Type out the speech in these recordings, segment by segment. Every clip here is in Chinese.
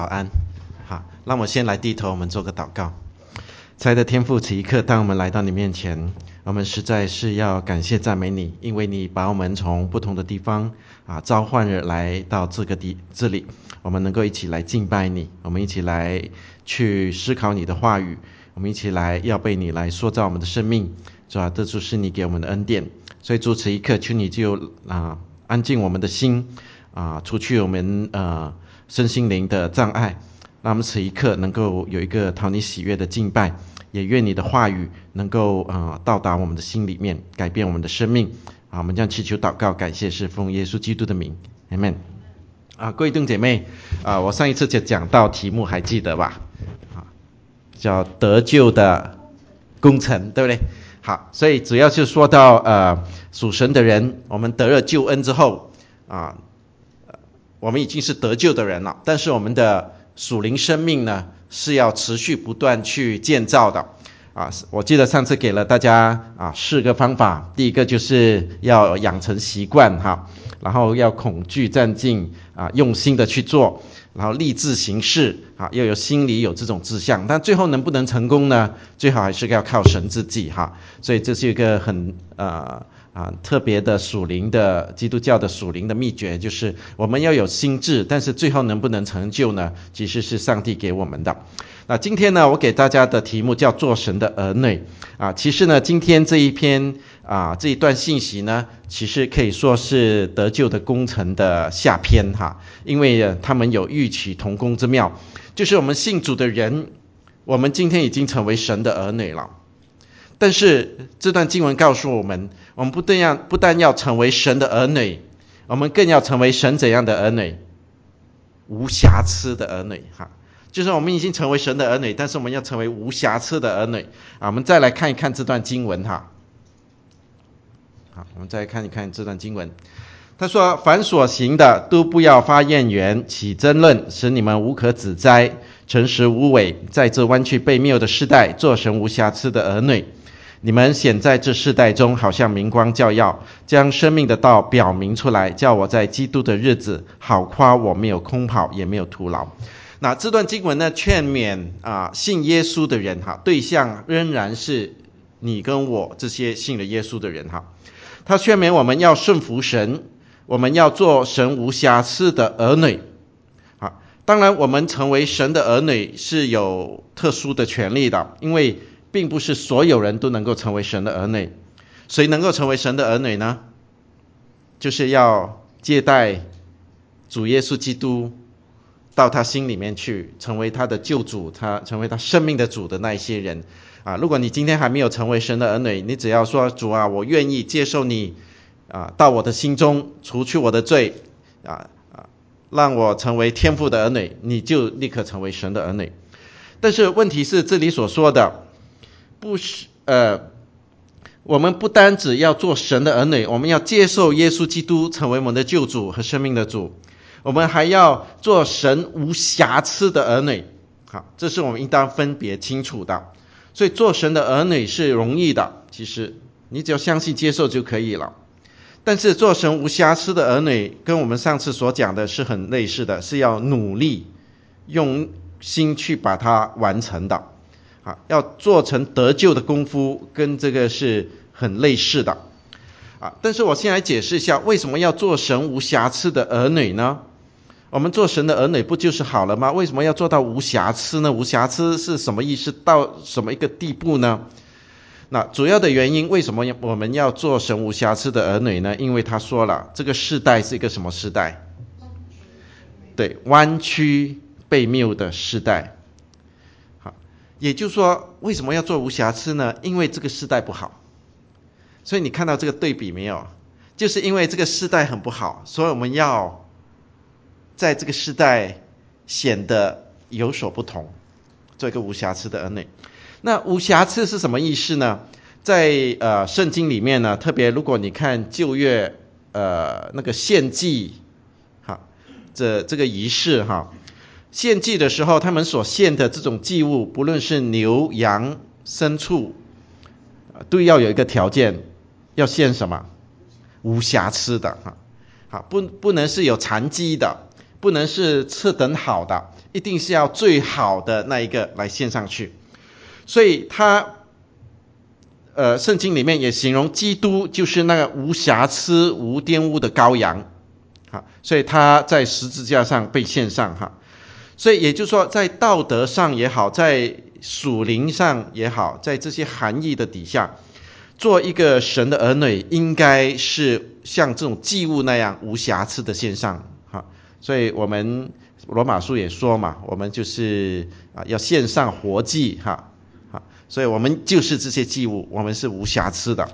早安。好，让我先来低头，我们做个祷告。亲爱的天父，此一刻当我们来到你面前，我们实在是要感谢赞美你，因为你把我们从不同的地方召唤而来到这里，我们能够一起来敬拜你，我们一起来去思考你的话语，我们一起来要被你来塑造我们的生命，是吧？这就是你给我们的恩典。所以主，此一刻求你就安静我们的心除去我们身心灵的障碍，让我们此一刻能够有一个讨你喜悦的敬拜，也愿你的话语能够到达我们的心里面，改变我们的生命。我们将祈求祷告，感谢是奉耶稣基督的名 Amen。 各位弟兄姐妹，我上一次就讲到题目还记得吧？叫得救的工程，对不对？好，所以主要是说到属神的人，我们得了救恩之后我们已经是得救的人了，但是我们的属灵生命呢是要持续不断去建造的我记得上次给了大家4个方法。第一个就是要养成习惯然后要恐惧战兢用心的去做，然后立志行事要有心里有这种志向。但最后能不能成功呢？最好还是要靠神之计所以这是一个很特别的属灵的基督教的属灵的秘诀，就是我们要有心智，但是最后能不能成就呢？其实是上帝给我们的。那今天呢，我给大家的题目叫做神的儿女其实呢，今天这一篇这一段信息呢，其实可以说是得救的工程的下篇因为他们有异曲同工之妙，就是我们信主的人，我们今天已经成为神的儿女了。但是这段经文告诉我们，我们不但要成为神的儿女，我们更要成为神怎样的儿女？无瑕疵的儿女就是我们已经成为神的儿女，但是我们要成为无瑕疵的儿女我们再来看一看这段经文好，我们再来看一看这段经文。他说：凡所行的都不要发怨言，起争论，使你们无可指摘，诚实无伪，在这弯曲悖谬的世代，做神无瑕疵的儿女。你们显在这世代中，好像明光照耀，将生命的道表明出来，叫我在基督的日子好夸我没有空跑，也没有徒劳。那这段经文呢，劝勉信耶稣的人对象仍然是你跟我这些信了耶稣的人他劝勉我们要顺服神，我们要做神无瑕疵的儿女当然我们成为神的儿女是有特殊的权利的，因为并不是所有人都能够成为神的儿女。谁能够成为神的儿女呢？就是要接待主耶稣基督到他心里面去，成为他的救主，成为他生命的主的那一些人如果你今天还没有成为神的儿女，你只要说主我愿意接受你到我的心中，除去我的罪让我成为天父的儿女，你就立刻成为神的儿女。但是问题是这里所说的不是我们不单只要做神的儿女，我们要接受耶稣基督成为我们的救主和生命的主，我们还要做神无瑕疵的儿女这是我们应当分别清楚的。所以做神的儿女是容易的，其实你只要相信接受就可以了。但是做神无瑕疵的儿女跟我们上次所讲的是很类似的，是要努力用心去把它完成的要做成得救的功夫，跟这个是很类似的但是我先来解释一下，为什么要做神无瑕疵的儿女呢？我们做神的儿女不就是好了吗？为什么要做到无瑕疵呢？无瑕疵是什么意思？到什么一个地步呢？那主要的原因，为什么我们要做神无瑕疵的儿女呢？因为他说了，这个世代是一个什么世代？对，弯曲悖谬的世代也就是说，为什么要做无瑕疵呢？因为这个世代不好。所以你看到这个对比没有？就是因为这个世代很不好，所以我们要在这个世代显得有所不同，做一个无瑕疵的儿女。那无瑕疵是什么意思呢？在圣经里面呢，特别如果你看旧约那个献祭这个仪式献祭的时候，他们所献的这种祭物，不论是牛羊牲畜都要有一个条件，要献什么？无瑕疵的不能是有残疾的，不能是次等好的， 一定是要最好的那一个来献上去。所以圣经里面也形容基督就是那个无瑕疵无玷污的羔羊，所以他在十字架上被献上。所以也就是说，在道德上也好，在属灵上也好，在这些含义的底下，做一个神的儿女应该是像这种祭物那样无瑕疵的献上。所以我们罗马书也说嘛，我们就是要献上活祭。所以我们就是这些祭物，我们是无瑕疵的。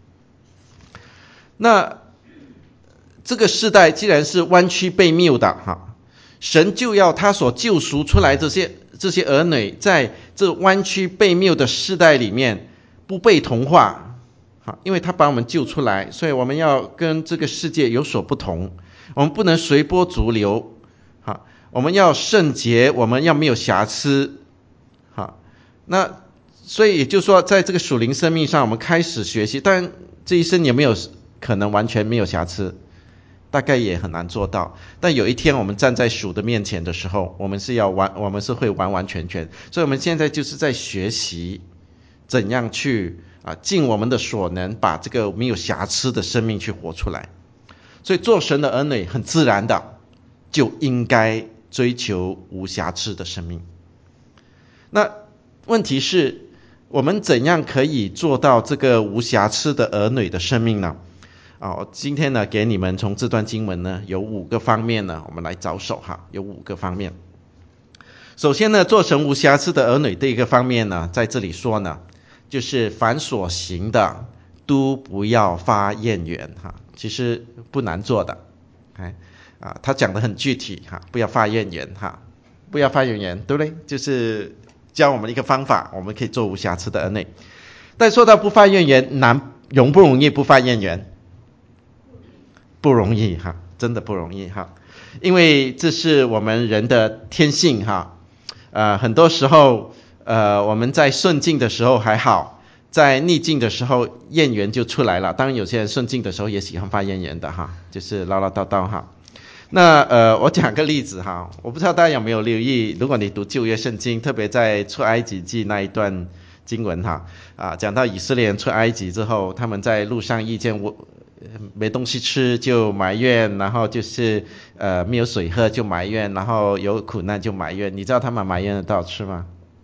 那这个世代既然是弯曲悖谬的，神就要他所救赎出来这些儿女，在这弯曲悖谬的世代里面不被同化，因为他把我们救出来，所以我们要跟这个世界有所不同，我们不能随波逐流，我们要圣洁，我们要没有瑕疵。那所以也就是说，在这个属灵生命上，我们开始学习。当然这一生也没有可能完全没有瑕疵，大概也很难做到。但有一天我们站在主的面前的时候，我们是会完完全全。所以我们现在就是在学习怎样去尽我们的所能，把这个没有瑕疵的生命去活出来。所以做神的儿女很自然的就应该追求无瑕疵的生命。那问题是，我们怎样可以做到这个无瑕疵的儿女的生命呢？今天呢，给你们从这段经文呢，有5个方面呢，我们来着手有5个方面。首先呢，做成无瑕疵的儿女的一个方面呢，在这里说呢，就是凡所行的都不要发怨言。其实不难做的，他讲得很具体，不要发怨言，不要发怨言，对不对？就是教我们一个方法，我们可以做无瑕疵的儿女。但说到不发怨言，容不容易不发怨言？不容易，真的不容易，因为这是我们人的天性，很多时候我们在顺境的时候还好，在逆境的时候怨言就出来了。当然有些人顺境的时候也喜欢发怨言的，就是唠唠叨叨。那我讲个例子，我不知道大家有没有留意，如果你读旧约圣经，特别在出埃及记那一段经文，讲到以色列人出埃及之后，他们在路上遇见没东西吃就埋怨，然后就是没有水喝就埋怨，然后有苦难就埋怨。你知道他们埋怨了多少次吗？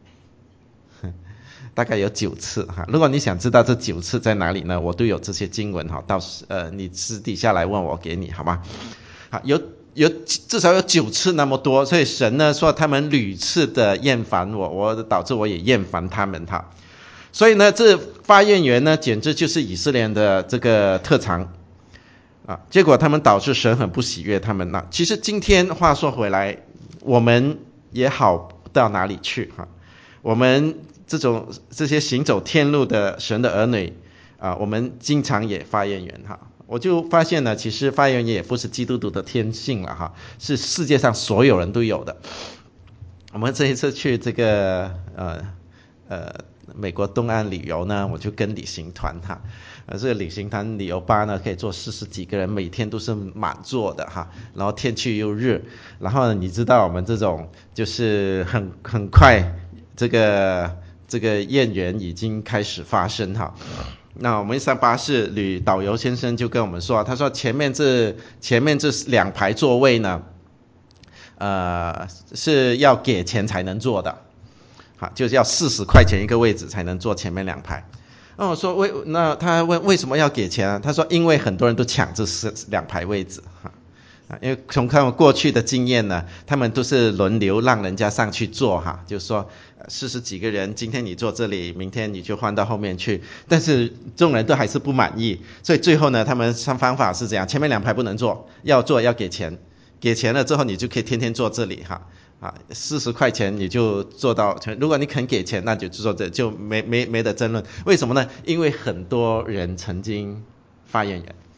大概有9次。如果你想知道这9次在哪里呢，我都有这些经文，到时你私底下来问我给你好吗？至少有9次那么多，所以神呢说他们屡次的厌烦我导致我也厌烦他们。所以呢，这发怨言呢，简直就是以色列人的这个特长结果他们导致神很不喜悦他们。其实今天话说回来，我们也好不到哪里去我们这些行走天路的神的儿女我们经常也发怨言我就发现呢，其实发怨言也不是基督徒的天性了是世界上所有人都有的。我们这一次去这个美国东岸旅游呢，我就跟旅行团这个旅行团旅游巴呢可以坐40几个人，每天都是满座的然后天气又热，然后呢你知道我们这种就是很快这个怨言已经开始发生那我们一上巴士，导游先生就跟我们说，他说前面这2排座位呢是要给钱才能坐的就是要40块钱一个位置才能坐前面2排。那我说那他问为什么要给钱他说因为很多人都抢这2排位置因为从他们过去的经验呢，他们都是轮流让人家上去坐就是说40几个人，今天你坐这里，明天你就换到后面去，但是众人都还是不满意，所以最后呢，他们方法是这样，前面2排不能坐，要坐要给钱，给钱了之后你就可以天天坐这里40块钱你就坐到，如果你肯给钱，那就坐这，就没得争论。为什么呢？因为很多人曾经发怨言。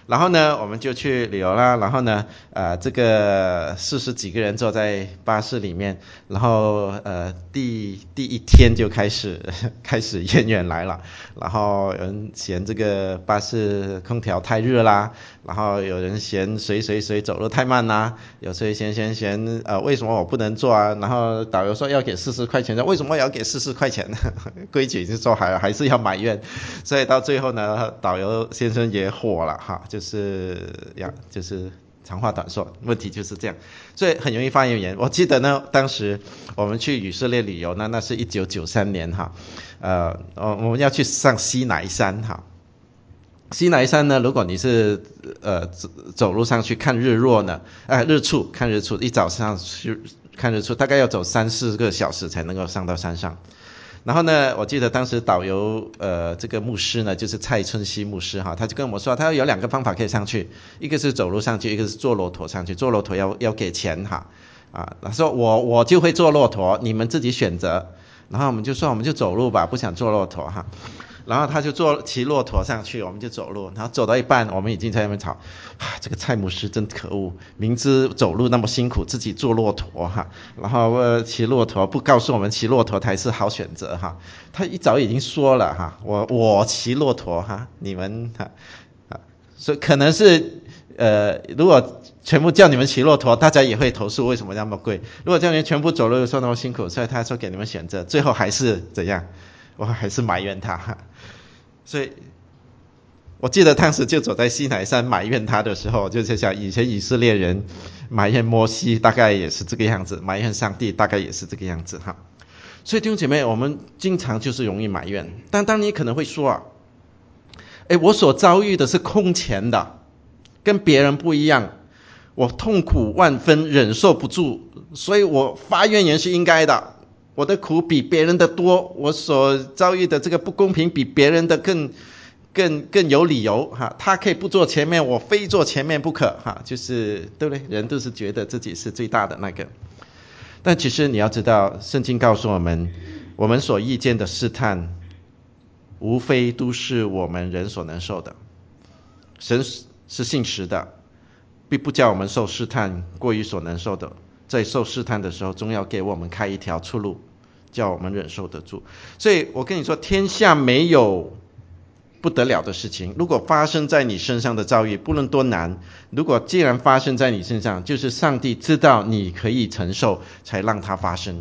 然后呢，我们就去旅游啦。然后呢，这个40几个人坐在巴士里面，然后第一天就开始怨言来了。然后有人嫌这个巴士空调太热啦，然后有人嫌谁走路太慢啦，有谁嫌为什么我不能坐啊？然后导游说要给40块钱，为什么要给40块钱呢？规矩是说还是要埋怨，所以到最后呢，导游先生也火了哈，就是长话短说，问题就是这样，所以很容易发怨言。我记得呢，当时我们去以色列旅游呢，那是1993年哈，我们要去上西乃山哈。西乃山呢，如果你是走路上去看日落呢，看日出，一早上去看日出，大概要走3-4个小时才能够上到山上。然后呢，我记得当时导游这个牧师呢，就是蔡春熙牧师哈，他就跟我们说，他有2个方法可以上去，一个是走路上去，一个是坐骆驼上去。坐骆驼要给钱哈，他说我就会坐骆驼，你们自己选择。然后我们就说我们就走路吧，不想坐骆驼哈。然后他就骑骆驼上去，我们就走路。然后走到一半，我们已经在那边吵，这个蔡牧师真可恶，明知走路那么辛苦，自己坐骆驼哈，然后骑骆驼不告诉我们骑骆驼才是好选择哈。他一早已经说了哈，我骑骆驼哈，你们所以可能是如果全部叫你们骑骆驼，大家也会投诉为什么那么贵。如果叫你们全部走路说那么辛苦，所以他说给你们选择，最后还是怎样？我还是埋怨他。所以我记得当时就走在西乃山埋怨他的时候，就在想以前以色列人埋怨摩西大概也是这个样子，埋怨上帝大概也是这个样子哈。所以弟兄姐妹，我们经常就是容易埋怨。但当你可能会说我所遭遇的是空前的，跟别人不一样，我痛苦万分，忍受不住，所以我发怨言是应该的。我的苦比别人的多，我所遭遇的这个不公平比别人的更有理由哈。他可以不坐前面，我非坐前面不可哈，就是对不对？人都是觉得自己是最大的那个。但其实你要知道，圣经告诉我们，我们所遇见的试探，无非都是我们人所能受的。神是信实的，必不叫我们受试探过于所能受的。在受试探的时候，总要给我们开一条出路，叫我们忍受得住。所以我跟你说，天下没有不得了的事情。如果发生在你身上的遭遇，不论多难，如果既然发生在你身上，就是上帝知道你可以承受，才让它发生。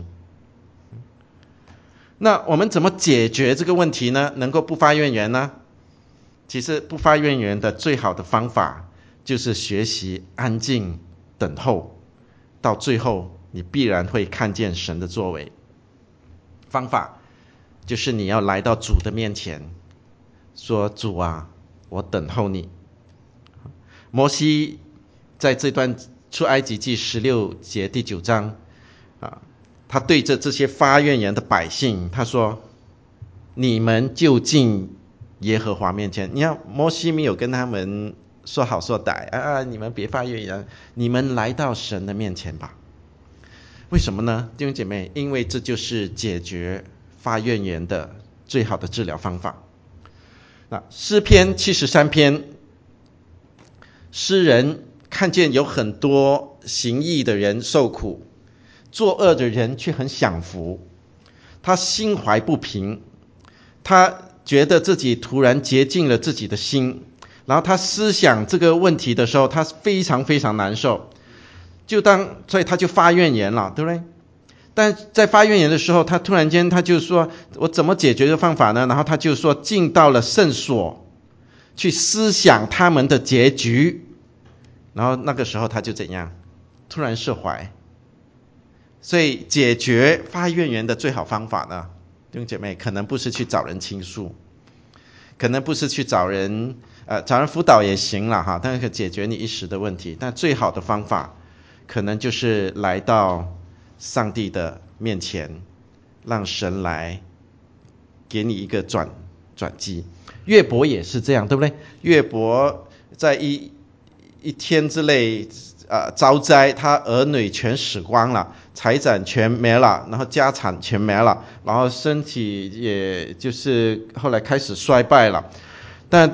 那我们怎么解决这个问题呢？能够不发怨言呢？其实不发怨言的最好的方法，就是学习安静等候。到最后你必然会看见神的作为。方法就是你要来到主的面前，说主啊，我等候你。摩西在这段出埃及记16节第9章他对着这些发怨言的百姓，他说你们就近耶和华面前。你看摩西没有跟他们说好说歹你们别发怨言，你们来到神的面前吧。为什么呢？弟兄姐妹，因为这就是解决发怨言的最好的治疗方法。诗篇73篇，诗人看见有很多行义的人受苦，作恶的人却很享福，他心怀不平，他觉得自己突然洁净了自己的心，然后他思想这个问题的时候，他非常非常难受，所以他就发怨言了，对不对？但在发怨言的时候，他突然间他就说，我怎么解决的方法呢？然后他就说，进到了圣所去思想他们的结局，然后那个时候他就怎样？突然释怀。所以解决发怨言的最好方法呢，弟兄姐妹，可能不是去找人倾诉，可能不是去找人辅导也行了哈，但是可以解决你一时的问题。但最好的方法可能就是来到上帝的面前，让神来给你一个转机。约伯也是这样，对不对？约伯在一天之内遭灾，他儿女全死光了，财产全没了，然后家产全没了，然后身体也就是后来开始衰败了。但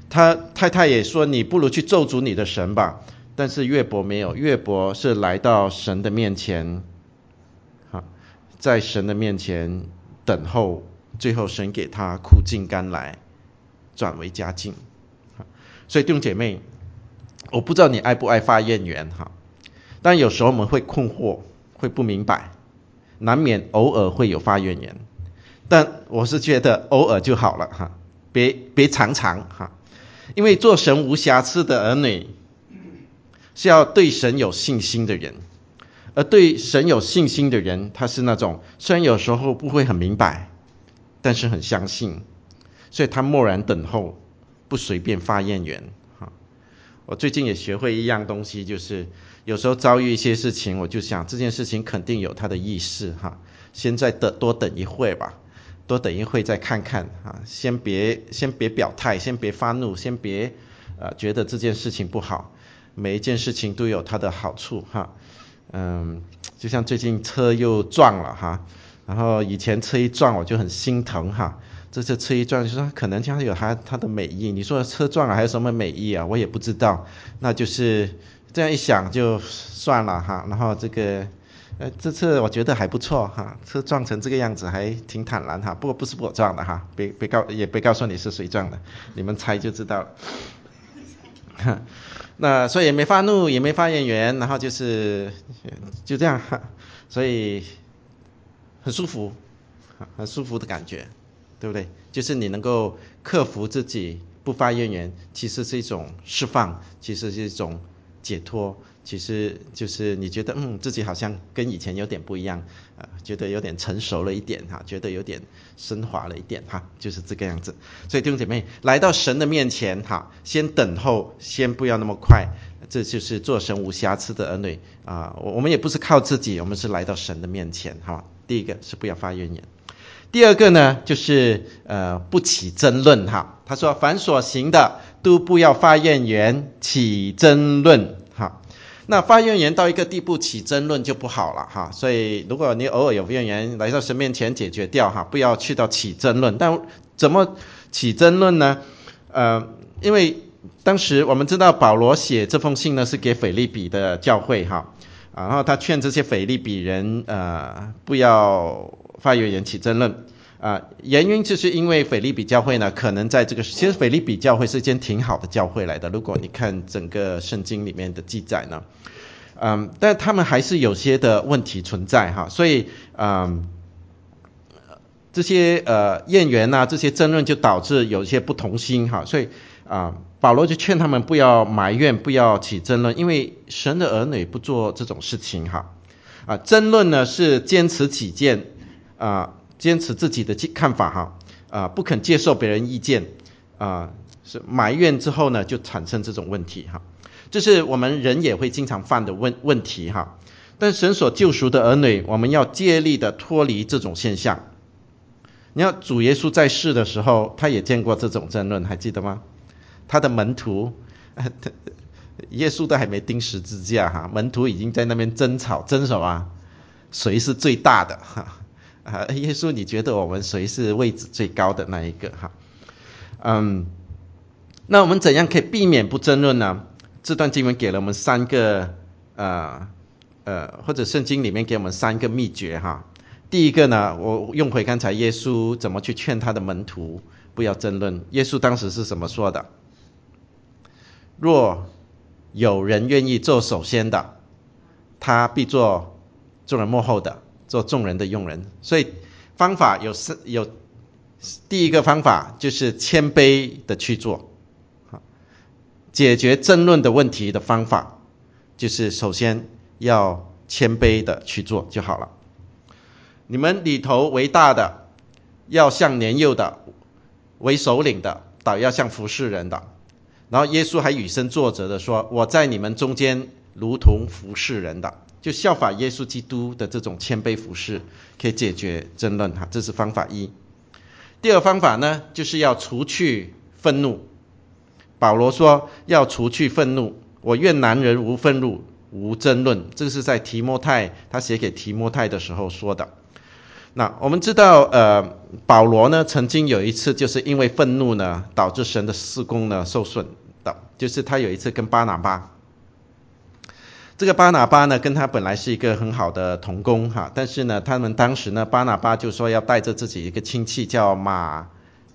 他太太也说你不如去咒诅你的神吧，但是约伯没有，约伯是来到神的面前，在神的面前等候，最后神给他苦尽甘来，转为佳境。所以弟兄姐妹，我不知道你爱不爱发怨言哈，但有时候我们会困惑，会不明白，难免偶尔会有发怨言，但我是觉得偶尔就好了哈，别常常哈，因为做神无瑕疵的儿女是要对神有信心的人，而对神有信心的人，他是那种虽然有时候不会很明白，但是很相信，所以他默然等候，不随便发怨言。我最近也学会一样东西，就是有时候遭遇一些事情，我就想这件事情肯定有它的意思哈，先再多等一会吧，多等一会再看看啊，先别表态，先别发怒，先别觉得这件事情不好，每一件事情都有它的好处哈。就像最近车又撞了哈，然后以前车一撞我就很心疼哈，这次车一撞就说可能它有它的美意，你说车撞了还有什么美意啊？我也不知道，那就是这样一想就算了哈。然后这次我觉得还不错哈，车撞成这个样子还挺坦然哈，不过不是我撞的哈，别告诉你是谁撞的，你们猜就知道了。那所以也没发怒，也没发怨言，然后就这样，所以很舒服，很舒服的感觉，对不对？就是你能够克服自己不发怨言，其实是一种释放，其实是一种解脱，其实就是你觉得自己好像跟以前有点不一样，觉得有点成熟了一点哈，觉得有点升华了一点哈，就是这个样子。所以弟兄姐妹来到神的面前哈，先等候，先不要那么快，这就是做神无瑕疵的儿女啊。我们也不是靠自己，我们是来到神的面前哈。第一个是不要发怨言。第二个呢，就是不起争论哈。他说凡所行的都不要发怨言，起争论哈。那发怨言到一个地步，起争论就不好了哈。所以如果你偶尔有怨言，来到神面前解决掉哈，不要去到起争论。但怎么起争论呢？因为当时我们知道保罗写这封信呢是给腓立比的教会哈，然后他劝这些腓立比人不要发怨言起争论原因就是因为腓立比教会呢，可能在其实腓立比教会是一间挺好的教会来的，如果你看整个圣经里面的记载呢，但他们还是有些的问题存在哈，所以这些怨言这些争论就导致有一些不同心哈，所以保罗就劝他们不要埋怨，不要起争论，因为神的儿女不做这种事情哈。争论呢是坚持己见坚持自己的看法哈不肯接受别人意见是埋怨之后呢就产生这种问题哈，这是我们人也会经常犯的问题哈。但神所救赎的儿女，我们要竭力的脱离这种现象。你要主耶稣在世的时候，他也见过这种争论，还记得吗？他的门徒耶稣都还没钉十字架哈，门徒已经在那边争吵，争什么？谁是最大的哈？耶稣，你觉得我们谁是位置最高的那一个哈？那我们怎样可以避免不争论呢？这段经文给了我们三个或者圣经里面给我们三个秘诀哈。第一个呢，我用回刚才耶稣怎么去劝他的门徒不要争论。耶稣当时是怎么说的？若有人愿意做首先的，他必做众人末后的，做众人的用人。所以方法有第一个方法就是谦卑的去做。解决争论的问题的方法就是首先要谦卑的去做就好了。你们里头为大的要像年幼的，为首领的倒要像服侍人的。然后耶稣还以身作则的说，我在你们中间如同服侍人的，就效法耶稣基督的这种谦卑服侍，可以解决争论哈，这是方法一。第二方法呢，就是要除去愤怒。保罗说要除去愤怒，我愿男人无愤怒无争论，这是在提摩太他写给提摩太的时候说的。 那我们知道保罗呢曾经有一次就是因为愤怒呢导致神的事工呢受损的，就是他有一次跟巴拿巴，这个巴拿巴呢跟他本来是一个很好的同工哈，但是呢他们当时呢巴拿巴就说要带着自己一个亲戚叫马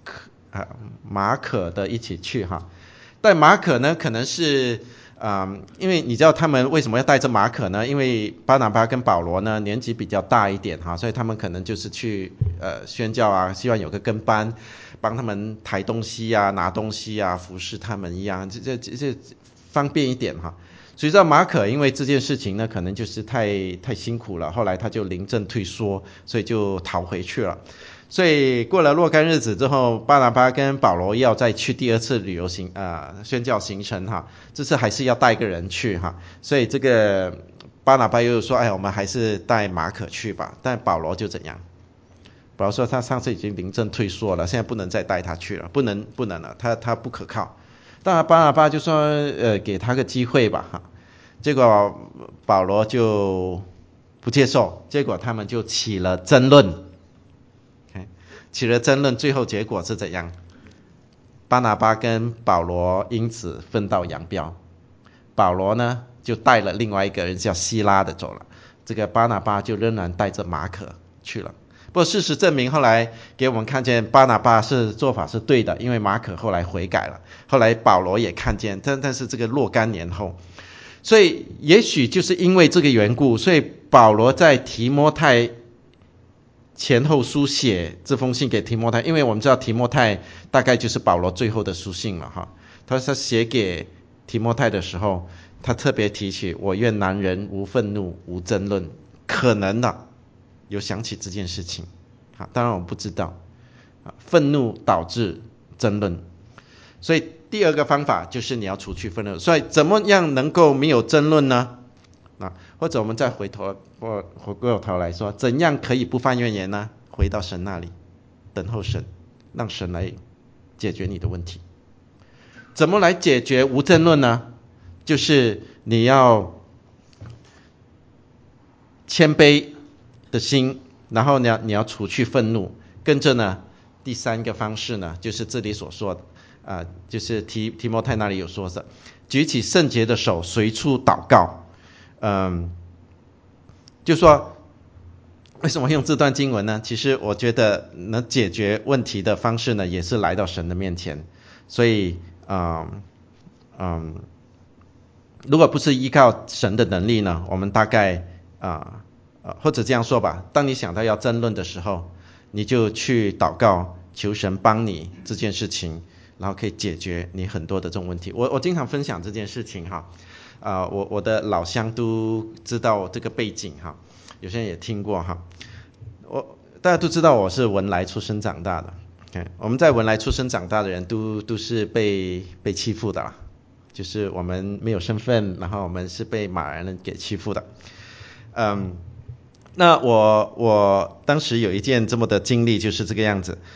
可的一起去哈。但马可呢可能是因为你知道他们为什么要带着马可呢？因为巴拿巴跟保罗呢年纪比较大一点哈，所以他们可能就是去宣教啊，希望有个跟班帮他们抬东西啊、拿东西啊、服侍他们一样，这方便一点哈。所以知道马可因为这件事情呢可能就是太辛苦了，后来他就临阵退缩，所以就逃回去了。所以过了若干日子之后，巴拿巴跟保罗要再去第二次旅游宣教行程哈，这次还是要带一个人去哈，所以这个巴拿巴又说，哎，我们还是带马可去吧。但保罗就怎样？保罗说他上次已经临阵退缩了，现在不能再带他去了，不能了，他不可靠。当然巴拿巴就说给他个机会吧哈，结果保罗就不接受，结果他们就起了争论。起了争论，最后结果是怎样？巴拿巴跟保罗因此分道扬镳，保罗呢就带了另外一个人叫希拉的走了，这个巴拿巴就仍然带着马可去了。不过事实证明，后来给我们看见巴拿巴做法是对的，因为马可后来悔改了，后来保罗也看见，但是这个若干年后，所以也许就是因为这个缘故，所以保罗在提摩太前后书写这封信给提摩太，因为我们知道提摩太大概就是保罗最后的书信了哈。他写给提摩太的时候，他特别提起我愿男人无愤怒无争论，可能的有想起这件事情，当然我们不知道，愤怒导致争论，所以第二个方法就是你要除去愤怒。所以怎么样能够没有争论呢？或者我们再回过头来说，怎样可以不犯怨言呢？回到神那里，等候神，让神来解决你的问题。怎么来解决无争论呢？就是你要谦卑的心，然后呢，你要除去愤怒。跟着呢，第三个方式呢，就是这里所说的，就是提摩太那里有说的，举起圣洁的手，随处祷告。就说为什么用这段经文呢？其实我觉得能解决问题的方式呢，也是来到神的面前。所以如果不是依靠神的能力呢，我们大概或者这样说吧，当你想到要争论的时候，你就去祷告，求神帮你这件事情，然后可以解决你很多的这种问题。我经常分享这件事情哈。我的老乡都知道这个背景哈，有些人也听过哈。大家都知道我是文莱出生长大的，我们在文莱出生长大的人都是被欺负的啦，就是我们没有身份，然后我们是被马来人给欺负的。那我当时有一件这么的经历，就是这个样子。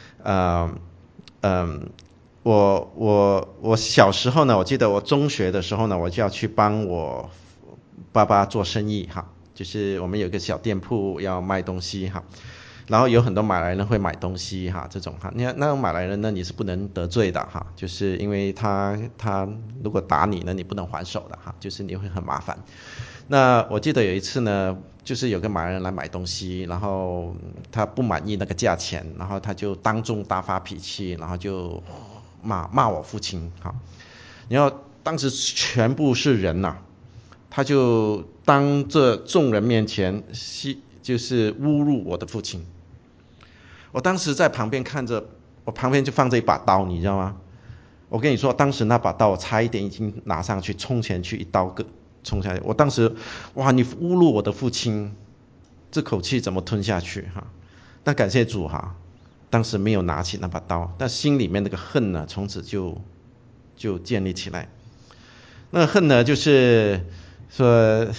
我小时候呢，我记得我中学的时候呢，我就要去帮我爸爸做生意哈，就是我们有一个小店铺要卖东西哈，然后有很多马来人会买东西哈，这种哈，你看那种马来人呢，你是不能得罪的哈，就是因为他如果打你呢，你不能还手的哈，就是你会很麻烦。那我记得有一次呢，就是有个马来人来买东西，然后他不满意那个价钱，然后他就当众大发脾气，然后就骂我父亲哈。然后当时全部是人呐，他就当着众人面前就是侮辱我的父亲。我当时在旁边看着，我旁边就放着一把刀，你知道吗？我跟你说，当时那把刀我差一点已经拿上去冲前去一刀冲下去。我当时哇，你侮辱我的父亲，这口气怎么吞下去哈？但感谢主哈，当时没有拿起那把刀，但心里面那个恨呢，从此就建立起来。那个恨呢，就是说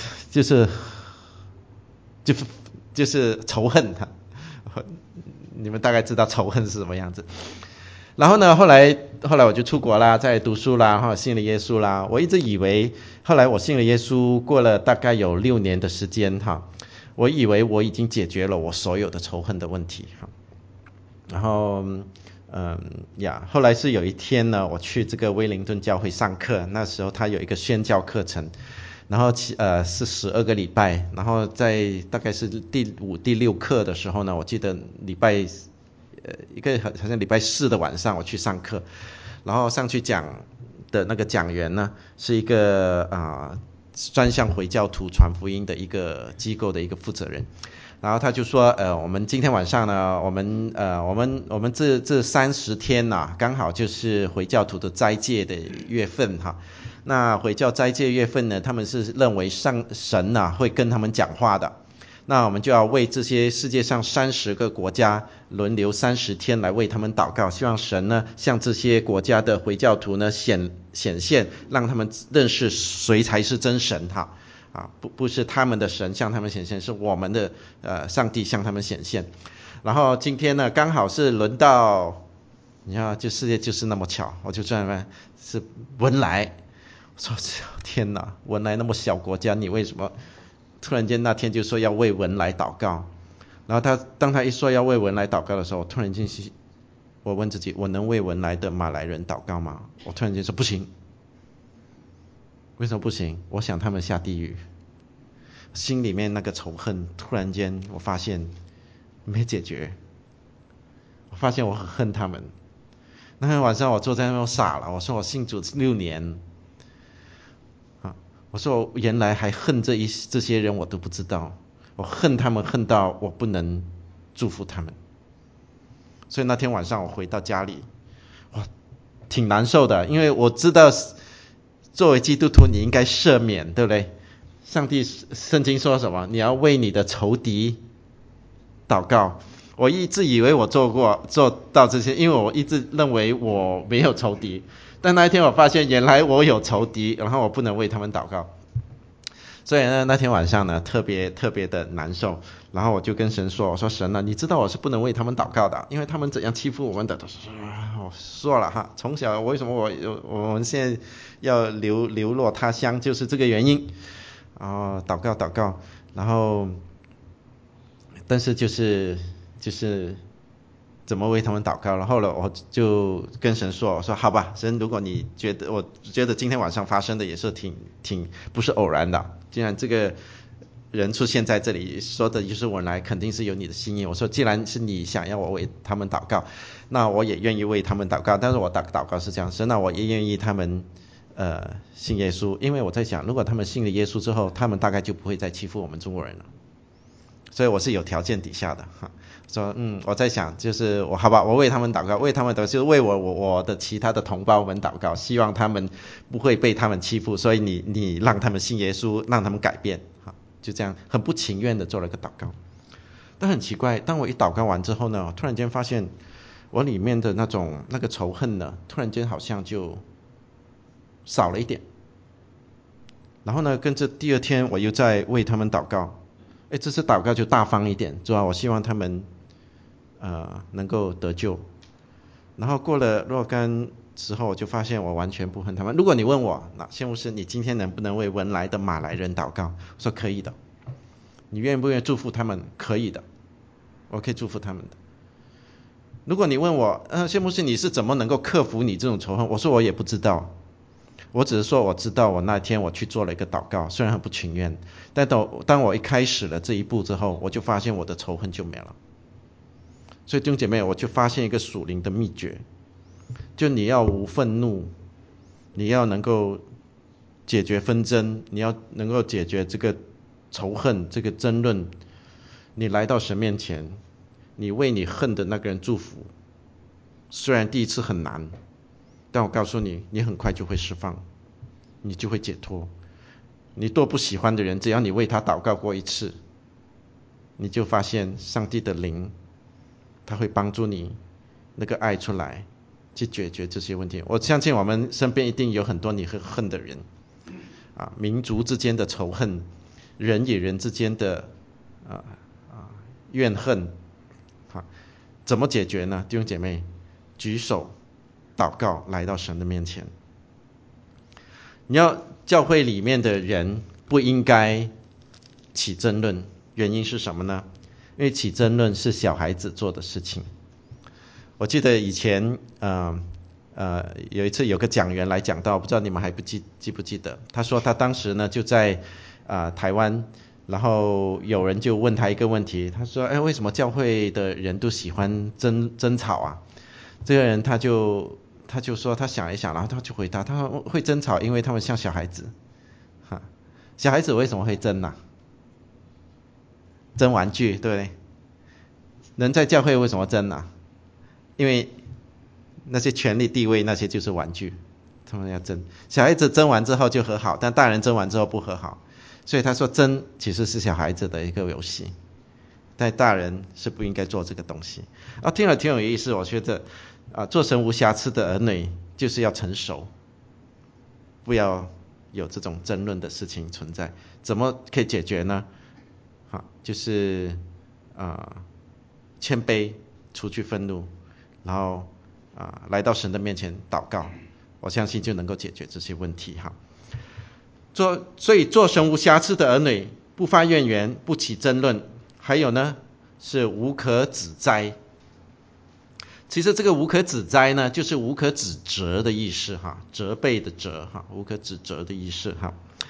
就是仇恨哈。你们大概知道仇恨是什么样子。然后呢，后来我就出国啦，在读书啦，然后信了耶稣啦。我一直以为，后来我信了耶稣，过了大概有6年的时间哈， 我以为我已经解决了我所有的仇恨的问题。然后后来是有一天呢，我去这个威灵顿教会上课，那时候他有一个宣教课程，然后是12个礼拜，然后在大概是第5、第6课的时候呢，我记得一个好像礼拜4的晚上我去上课，然后上去讲的那个讲员呢是一个专向回教徒传福音的一个机构的一个负责人。然后他就说，我们今天晚上呢，我们这30天呐，刚好就是回教徒的斋戒的月份哈。那回教斋戒月份呢，他们是认为神呐会跟他们讲话的。那我们就要为这些世界上30个国家轮流30天来为他们祷告，希望神呢向这些国家的回教徒呢显现，让他们认识谁才是真神哈。不是他们的神向他们显现，是我们的上帝向他们显现。然后今天呢，刚好是轮到，你看，这世界就是那么巧，我就这样是文莱。我说天哪，文莱那么小国家，你为什么突然间那天就说要为文莱祷告？然后当他一说要为文莱祷告的时候，我突然间我问自己，我能为文莱的马来人祷告吗？我突然间说不行。为什么不行？我想他们下地狱，心里面那个仇恨突然间我发现没解决，我发现我很恨他们。那天晚上我坐在那边傻了，我说我信主6年，我说我原来还恨这些人，我都不知道，我恨他们恨到我不能祝福他们。所以那天晚上我回到家里，哇，挺难受的，因为我知道作为基督徒你应该赦免，对不对？圣经说什么？你要为你的仇敌祷告。我一直以为我做到这些，因为我一直认为我没有仇敌，但那一天我发现原来我有仇敌，然后我不能为他们祷告。所以呢，那天晚上呢，特别的难受。然后我就跟神说，我说神啊，你知道我是不能为他们祷告的，因为他们怎样欺负我们的。我说了哈，从小为什么我们现在要流落他乡，就是这个原因。祷告，然后但是就是怎么为他们祷告。然后呢，我就跟神说，我说好吧，神，如果你我觉得今天晚上发生的也是挺不是偶然的，既然这个人出现在这里，说的就是我来，肯定是有你的心意。我说既然是你想要我为他们祷告，那我也愿意为他们祷告。但是我祷告是这样，神，那我也愿意他们信耶稣，因为我在想，如果他们信了耶稣之后，他们大概就不会再欺负我们中国人了。所以我是有条件底下的哈，说我在想，就是好吧，我为他们祷告，为他们就是为我的其他的同胞们祷告，希望他们不会被他们欺负，所以你让他们信耶稣，让他们改变，就这样很不情愿的做了个祷告。但很奇怪，当我一祷告完之后呢，突然间发现我里面的那个仇恨呢，突然间好像就少了一点。然后呢，跟着第2天我又在为他们祷告。这次祷告就大方一点，主要我希望他们能够得救。然后过了若干时候，我就发现我完全不恨他们。如果你问我，那谢牧师，你今天能不能为文莱的马来人祷告？我说可以的。你愿不愿意祝福他们？可以的，我可以祝福他们的。如果你问我，谢牧师，你是怎么能够克服你这种仇恨？我说我也不知道。我只是说我知道我那天我去做了一个祷告，虽然很不情愿，但当我一开始了这一步之后，我就发现我的仇恨就没了。所以弟兄姐妹，我就发现一个属灵的秘诀，就你要无愤怒，你要能够解决纷争，你要能够解决这个仇恨这个争论，你来到神面前，你为你恨的那个人祝福，虽然第一次很难，但我告诉你，你很快就会释放，你就会解脱。你多不喜欢的人，只要你为他祷告过一次，你就发现上帝的灵，他会帮助你那个爱出来，去解决这些问题。我相信我们身边一定有很多你会恨的人，民族之间的仇恨，人与人之间的怨恨，怎么解决呢？弟兄姐妹，举手祷告，来到神的面前。你要教会里面的人不应该起争论， 原因是什么呢？因为起争论是小孩子做的事情。我记得以前有一次有个讲员来讲到，不知道你们还记不记得，他说他当时呢就在台湾，然后有人就问他一个问题，他说为什么教会的人都喜欢争吵啊？这个人他就说他想一想，然后他就回答，他说会争吵因为他们像小孩子。小孩子为什么会争啊？争玩具，对不对？人在教会为什么争啊？因为那些权力地位那些就是玩具，他们要争。小孩子争完之后就和好，但大人争完之后不和好。所以他说争其实是小孩子的一个游戏，但大人是不应该做这个东西。听了挺有意思，我觉得做神无瑕疵的儿女就是要成熟，不要有这种争论的事情存在。怎么可以解决呢？就是谦卑，除去愤怒，然后来到神的面前祷告，我相信就能够解决这些问题。所以做神无瑕疵的儿女，不发怨言，不起争论，还有呢是无可指摘。其实这个无可指摘呢，就是无可指责的意思责备的责无可指责的意思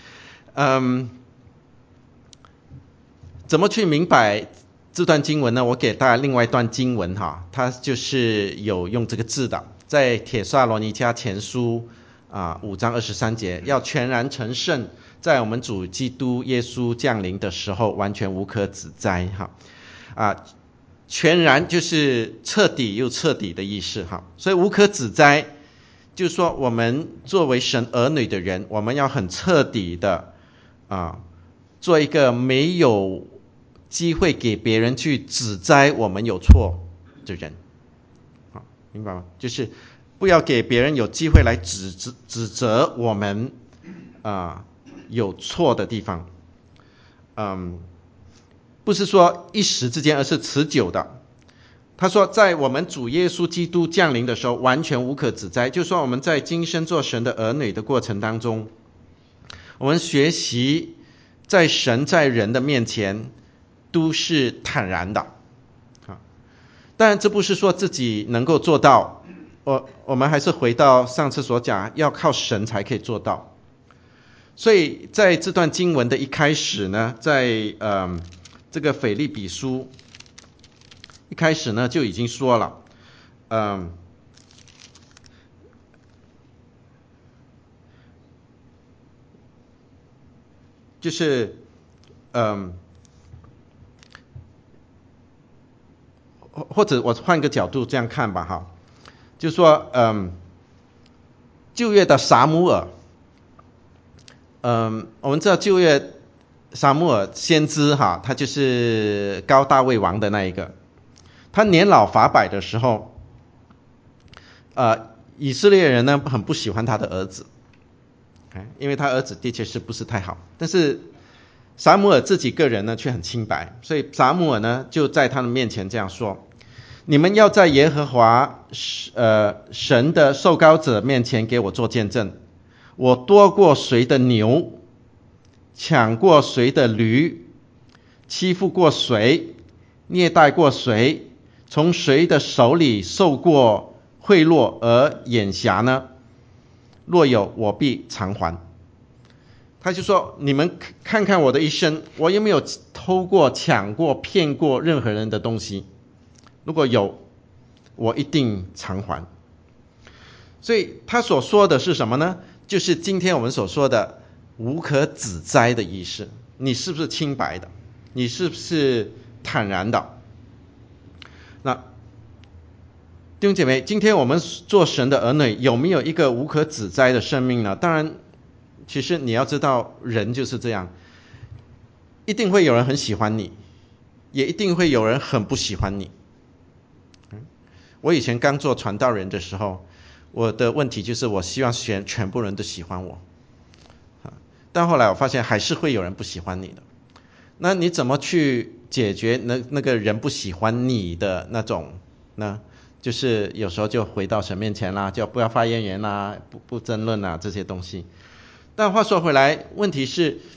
怎么去明白这段经文呢？我给大家另外一段经文它就是有用这个字的，在帖撒罗尼迦前书5章23节，要全然成圣，在我们主基督耶稣降临的时候，完全无可指摘全然就是彻底又彻底的意思所以无可指摘就是说我们作为神儿女的人，我们要很彻底的做一个没有机会给别人去指摘我们有错的人明白吗？就是不要给别人有机会来指责我们有错的地方不是说一时之间，而是持久的。他说在我们主耶稣基督降临的时候，完全无可指摘，就是说我们在今生做神的儿女的过程当中，我们学习在神在人的面前都是坦然的当然这不是说自己能够做到，我们还是回到上次所讲，要靠神才可以做到。所以在这段经文的一开始呢，在这个腓立比书一开始呢就已经说了就是或者我换个角度这样看吧就是说旧约的撒母耳我们知道旧约撒母耳先知他就是高大卫王的那一个，他年老发百的时候以色列人呢很不喜欢他的儿子因为他儿子的确是不是太好，但是撒母耳自己个人呢却很清白，所以撒母耳呢就在他们面前这样说，你们要在耶和华神的受膏者面前给我做见证，我夺过谁的牛，抢过谁的驴，欺负过谁，虐待过谁，从谁的手里受过贿赂而眼瞎呢？若有，我必偿还。他就说你们看看我的一生，我有没有偷过抢过骗过任何人的东西，如果有，我一定偿还。所以他所说的是什么呢？就是今天我们所说的无可指摘的意思，你是不是清白的，你是不是坦然的。那弟兄姐妹，今天我们做神的儿女有没有一个无可指摘的生命呢？当然其实你要知道人就是这样，一定会有人很喜欢你，也一定会有人很不喜欢你我以前刚做传道人的时候，我的问题就是我希望全部人都喜欢我但后来我发现还是会有人不喜欢你的。那你怎么去解决那个人不喜欢你的那种呢？就是有时候就回到神面前啦，就不要发怨言啦，不争论啦这些东西。但话说回来，问题是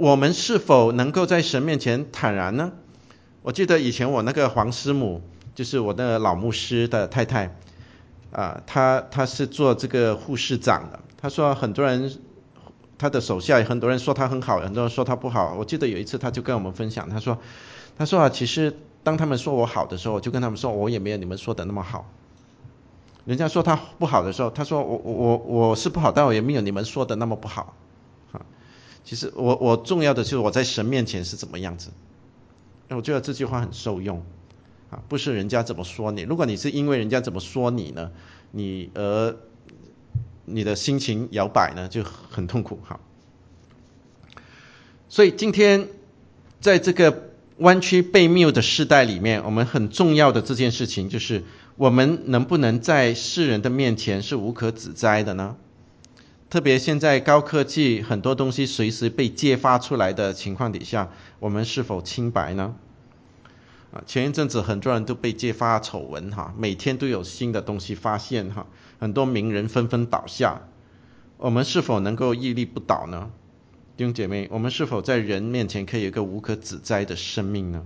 我们是否能够在神面前坦然呢？我记得以前我那个黄师母，就是我的老牧师的太太她是做这个护士长的。她说很多人，她的手下有很多人说她很好，很多人说她不好。我记得有一次她就跟我们分享，她说其实当他们说我好的时候，我就跟他们说我也没有你们说的那么好。人家说他不好的时候，他说我是不好，但我也没有你们说的那么不好。其实我重要的就是我在神面前是怎么样子。我觉得这句话很受用不是人家怎么说你。如果你是因为人家怎么说你呢，你的心情摇摆呢，就很痛苦所以今天在这个弯曲悖谬的世代里面，我们很重要的这件事情就是我们能不能在世人的面前是无可指摘的呢？特别现在高科技很多东西随时被揭发出来的情况底下，我们是否清白呢？前一阵子很多人都被揭发丑闻每天都有新的东西发现很多名人纷纷倒下，我们是否能够屹立不倒呢？弟兄姐妹，我们是否在人面前可以有一个无可指摘的生命呢？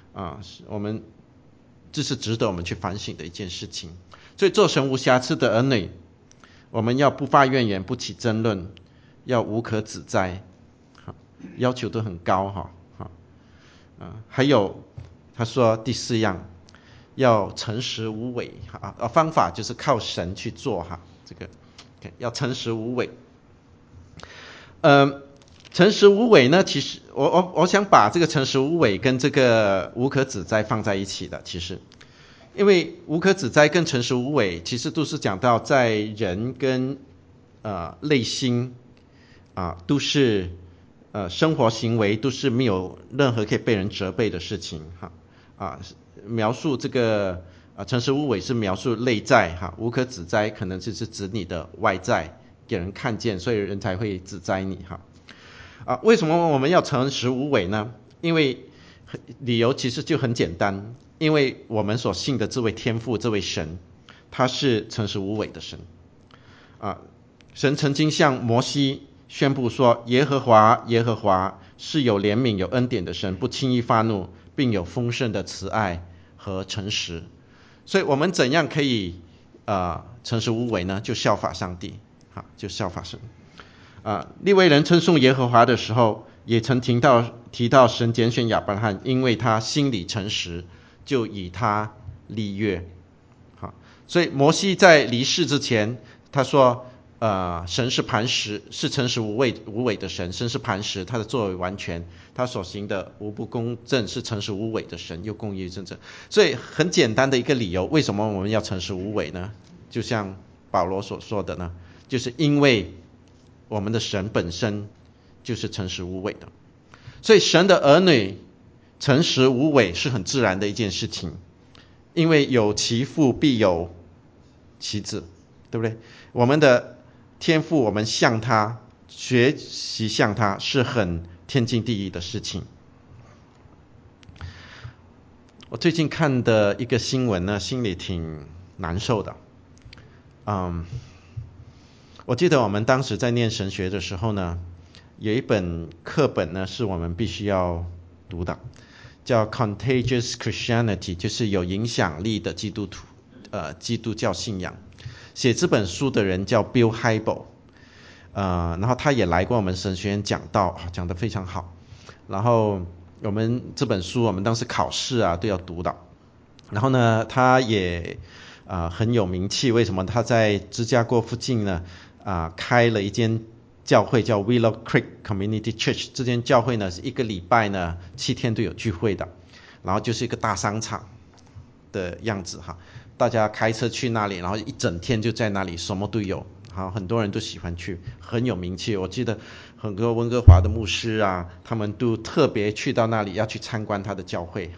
这是值得我们去反省的一件事情。所以做神无瑕疵的儿女，我们要不发怨言，不起争论，要无可指摘，要求都很高还有他说第4样，要诚实无伪方法就是靠神去做这个要诚实无伪。诚实无伪呢，其实我想把这个诚实无伪跟这个无可指摘放在一起的。其实因为无可指摘跟诚实无伪其实都是讲到在人跟内心都是生活行为都是没有任何可以被人责备的事情描述这个诚实无伪是描述内在无可指摘可能就是指你的外在给人看见，所以人才会指摘你为什么我们要诚实无伪呢？因为理由其实就很简单，因为我们所信的这位天父，这位神，他是诚实无伪的神神曾经向摩西宣布说，耶和华是有怜悯有恩典的神，不轻易发怒，并有丰盛的慈爱和诚实。所以我们怎样可以诚实无伪呢？就效法上帝就效法神利未人称颂耶和华的时候，也曾提到神拣选亚伯拉罕，因为他心里诚实，就以他立约所以摩西在离世之前，他说神是磐石，是诚实无伪的神，神是磐石，他的作为完全，他所行的无不公正，是诚实无伪的神，又公义正直。所以很简单的一个理由，为什么我们要诚实无伪呢？就像保罗所说的呢，就是因为我们的神本身就是诚实无伪的。所以神的儿女诚实无伪是很自然的一件事情，因为有其父必有其子，对不对？我们的天父，我们向他学习，向他是很天经地义的事情。我最近看的一个新闻呢，心里挺难受的我记得我们当时在念神学的时候呢，有一本课本呢是我们必须要读的，叫 Contagious Christianity， 就是有影响力的基督教信仰。写这本书的人叫 Bill Hybels，然后他也来过我们神学院讲道，讲得非常好。然后我们这本书我们当时考试都要读的。然后呢，他也很有名气，为什么？他在芝加哥附近呢开了一间教会叫 Willow Creek Community Church。 这间教会呢是一个礼拜呢7天都有聚会的，然后就是一个大商场的样子大家开车去那里，然后一整天就在那里，什么都有很多人都喜欢去，很有名气。我记得很多温哥华的牧师他们都特别去到那里要去参观他的教会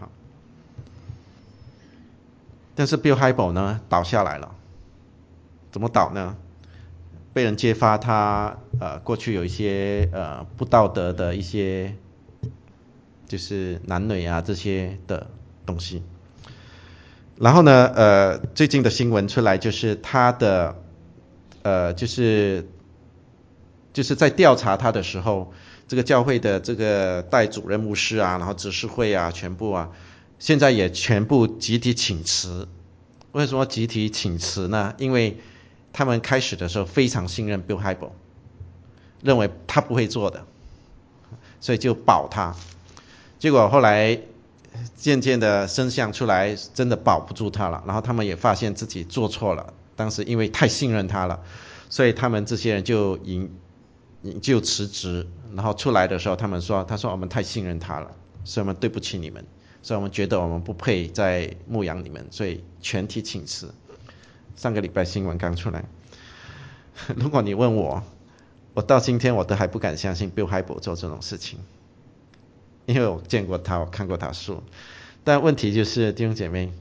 但是 Bill Hybels 呢倒下来了。怎么倒呢？被人揭发他过去有一些不道德的一些就是男女这些的东西。然后呢最近的新闻出来，就是他的就是在调查他的时候， 这个教会的这个代主任牧师啊，然后执事会啊，全部啊，现在也全部集体请辞。为什么集体请辞呢？因为他们开始的时候非常信任 Bill Hybels， 认为他不会做的，所以就保他。结果后来渐渐的声响出来，真的保不住他了，然后他们也发现自己做错了，当时因为太信任他了，所以他们这些人就辞职。然后出来的时候他说我们太信任他了，所以我们对不起你们，所以我们觉得我们不配再牧养你们，所以全体请辞。上个礼拜新闻刚出来。如果你问我到今天我都还不敢相信 Bill Hybels 做这种事情，因为我见过他，我看过他书。但问题就是弟兄姐妹，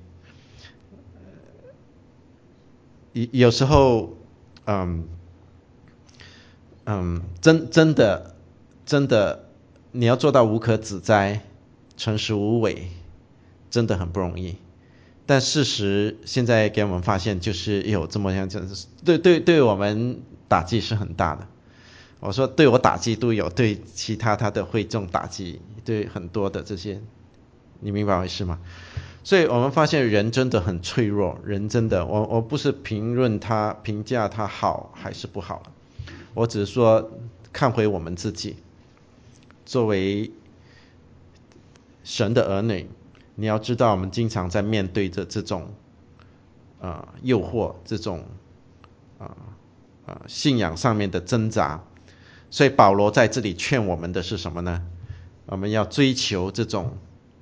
有时候真的你要做到无可指摘、诚实无伪，真的很不容易。但事实现在给我们发现，就是有这么样，对我们打击是很大的。我说对我打击都有，对其他的会众打击，对很多的这些，你明白我意思吗？所以我们发现人真的很脆弱，人真的，我不是评价他好还是不好了，我只是说看回我们自己，作为神的儿女，你要知道我们经常在面对着这种诱惑，这种信仰上面的挣扎。所以保罗在这里劝我们的是什么呢？我们要追求这种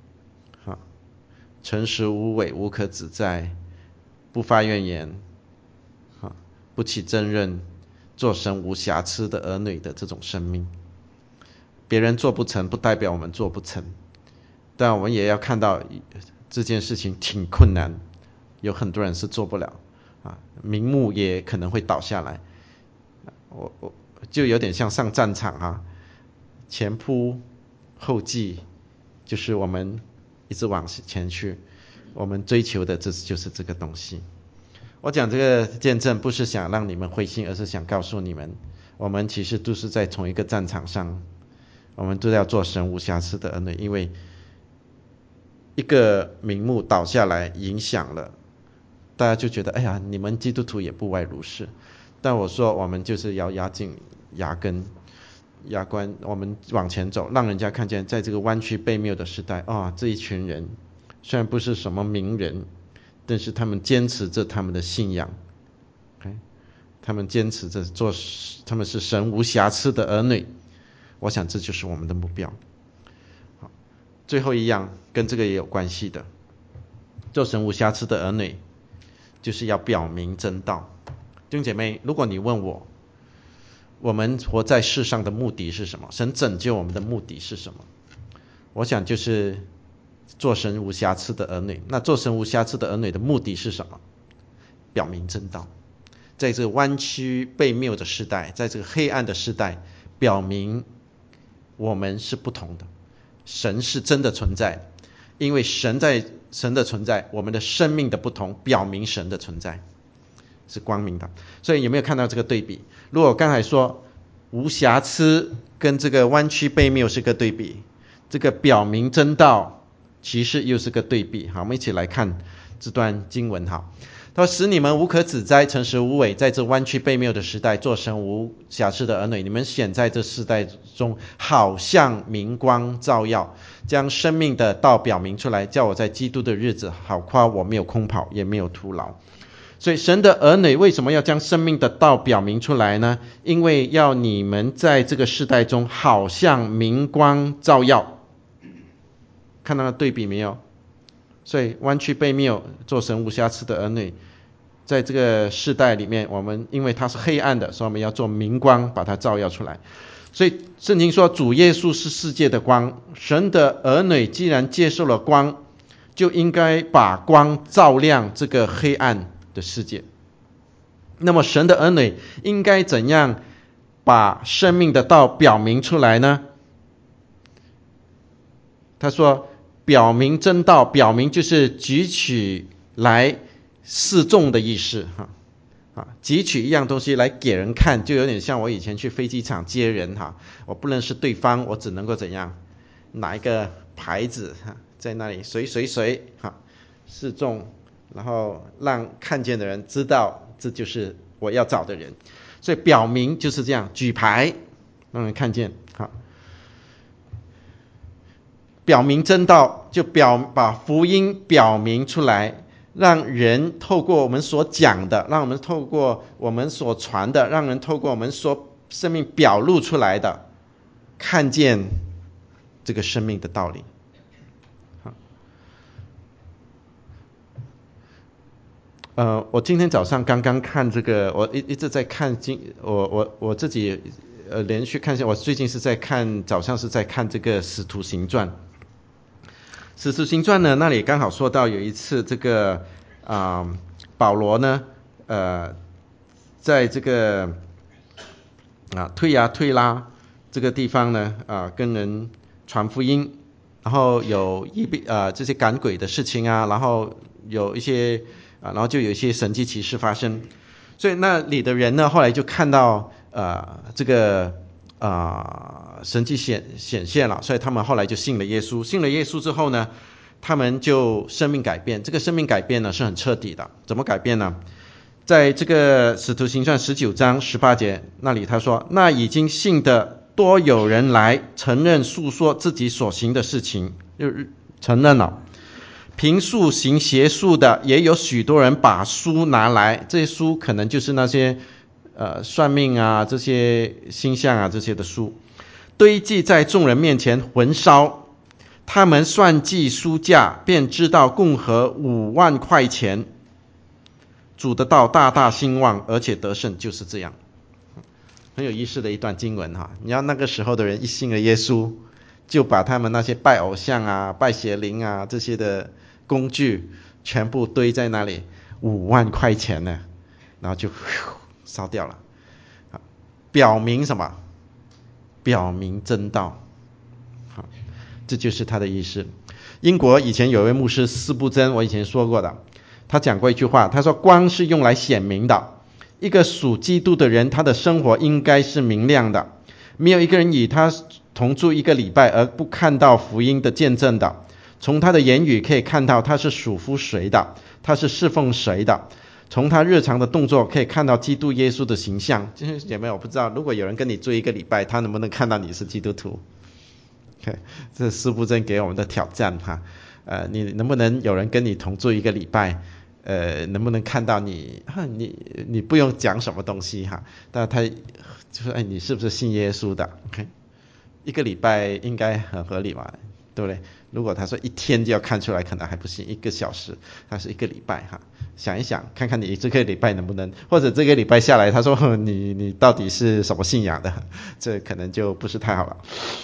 诚实无伪、无可指摘、不发怨言、不起争论、做神无瑕疵的儿女的这种生命。别人做不成不代表我们做不成，但我们也要看到这件事情挺困难，有很多人是做不了名目也可能会倒下来。我就有点像上战场前仆后继，就是我们一直往前去，我们追求的就是这个东西。我讲这个见证不是想让你们灰心，而是想告诉你们，我们其实都是在同一个战场上，我们都要做神无瑕疵的儿女。因为一个名目倒下来影响了，大家就觉得哎呀，你们基督徒也不外如是。但我说我们就是要压紧牙关，我们往前走，让人家看见在这个弯曲悖谬的时代这一群人虽然不是什么名人，但是他们坚持着他们的信仰他们坚持着他们是神无瑕疵的儿女。我想这就是我们的目标。好，最后一样跟这个也有关系的，做神无瑕疵的儿女就是要表明真道。弟兄姐妹，如果你问我们活在世上的目的是什么？神拯救我们的目的是什么？我想就是做神无瑕疵的儿女。那做神无瑕疵的儿女的目的是什么？表明真道。在这个弯曲悖谬的时代，在这个黑暗的时代，表明我们是不同的，神是真的存在。因为神的存在，我们的生命的不同表明神的存在是光明的。所以有没有看到这个对比？如果我刚才说无瑕疵跟这个弯曲悖谬是个对比，这个表明真道其实又是个对比。好，我们一起来看这段经文。好，他说使你们无可指摘、诚实无伪，在这弯曲悖谬的时代做神无瑕疵的儿女。你们显在这世代中好像明光照耀，将生命的道表明出来，叫我在基督的日子好夸我没有空跑也没有徒劳。所以神的儿女为什么要将生命的道表明出来呢？因为要你们在这个世代中好像明光照耀。看到了对比没有？所以弯曲悖谬做神无瑕疵的儿女，在这个世代里面，我们因为它是黑暗的，所以我们要做明光把它照耀出来。所以圣经说主耶稣是世界的光，神的儿女既然接受了光，就应该把光照亮这个黑暗的世界。那么神的儿女应该怎样把生命的道表明出来呢？他说表明真道，表明就是举起来示众的意思汲取一样东西来给人看，就有点像我以前去飞机场接人我不认识对方，我只能够怎样拿一个牌子在那里谁示众，然后让看见的人知道这就是我要找的人。所以表明就是这样，举牌让人看见表明真道，就把福音表明出来，让人透过我们所讲的，让我们透过我们所传的，让人透过我们所生命表露出来的，看见这个生命的道理。我今天早上刚刚看这个，我一直在看我自己连续看一下，我最近是在看，早上是在看这个《使徒行传》。《使徒行传》呢，那里刚好说到有一次这个保罗呢，在这个推拉这个地方呢，跟人传福音，然后有这些赶鬼的事情然后有一些然后就有一些神迹奇事发生，所以那里的人呢，后来就看到这个神迹显现了，所以他们后来就信了耶稣。信了耶稣之后呢，他们就生命改变。这个生命改变呢是很彻底的。怎么改变呢？在这个使徒行传19章18节那里他说，那已经信的多有人来承认诉说自己所行的事情，就承认了。凭术行邪术的也有许多人把书拿来，这些书可能就是那些算命这些星象这些的书，堆积在众人面前焚烧。他们算计书价，便知道共合5万块钱。主的道大大兴旺，而且得胜，就是这样。很有意思的一段经文你要那个时候的人一信了耶稣，就把他们那些拜偶像拜邪灵这些的工具全部堆在那里，5万块钱呢，然后就烧掉了。表明什么？表明真道。这就是他的意思。英国以前有一位牧师司布真，我以前说过的，他讲过一句话，他说光是用来显明的，一个属基督的人，他的生活应该是明亮的。没有一个人与他同住1个礼拜而不看到福音的见证的。从他的言语可以看到他是属乎谁的，他是侍奉谁的。从他日常的动作可以看到基督耶稣的形象。姐妹，我不知道如果有人跟你住1个礼拜，他能不能看到你是基督徒？这是司布真给我们的挑战你能不能有人跟你同住1个礼拜，能不能看到你不用讲什么东西但他就说你是不是信耶稣的？1个礼拜应该很合理嘛，对不对？如果他说1天就要看出来，可能还不行，1个小时，他是1个礼拜想一想，看看你这个礼拜能不能，或者这个礼拜下来，他说你到底是什么信仰的，这可能就不是太好了。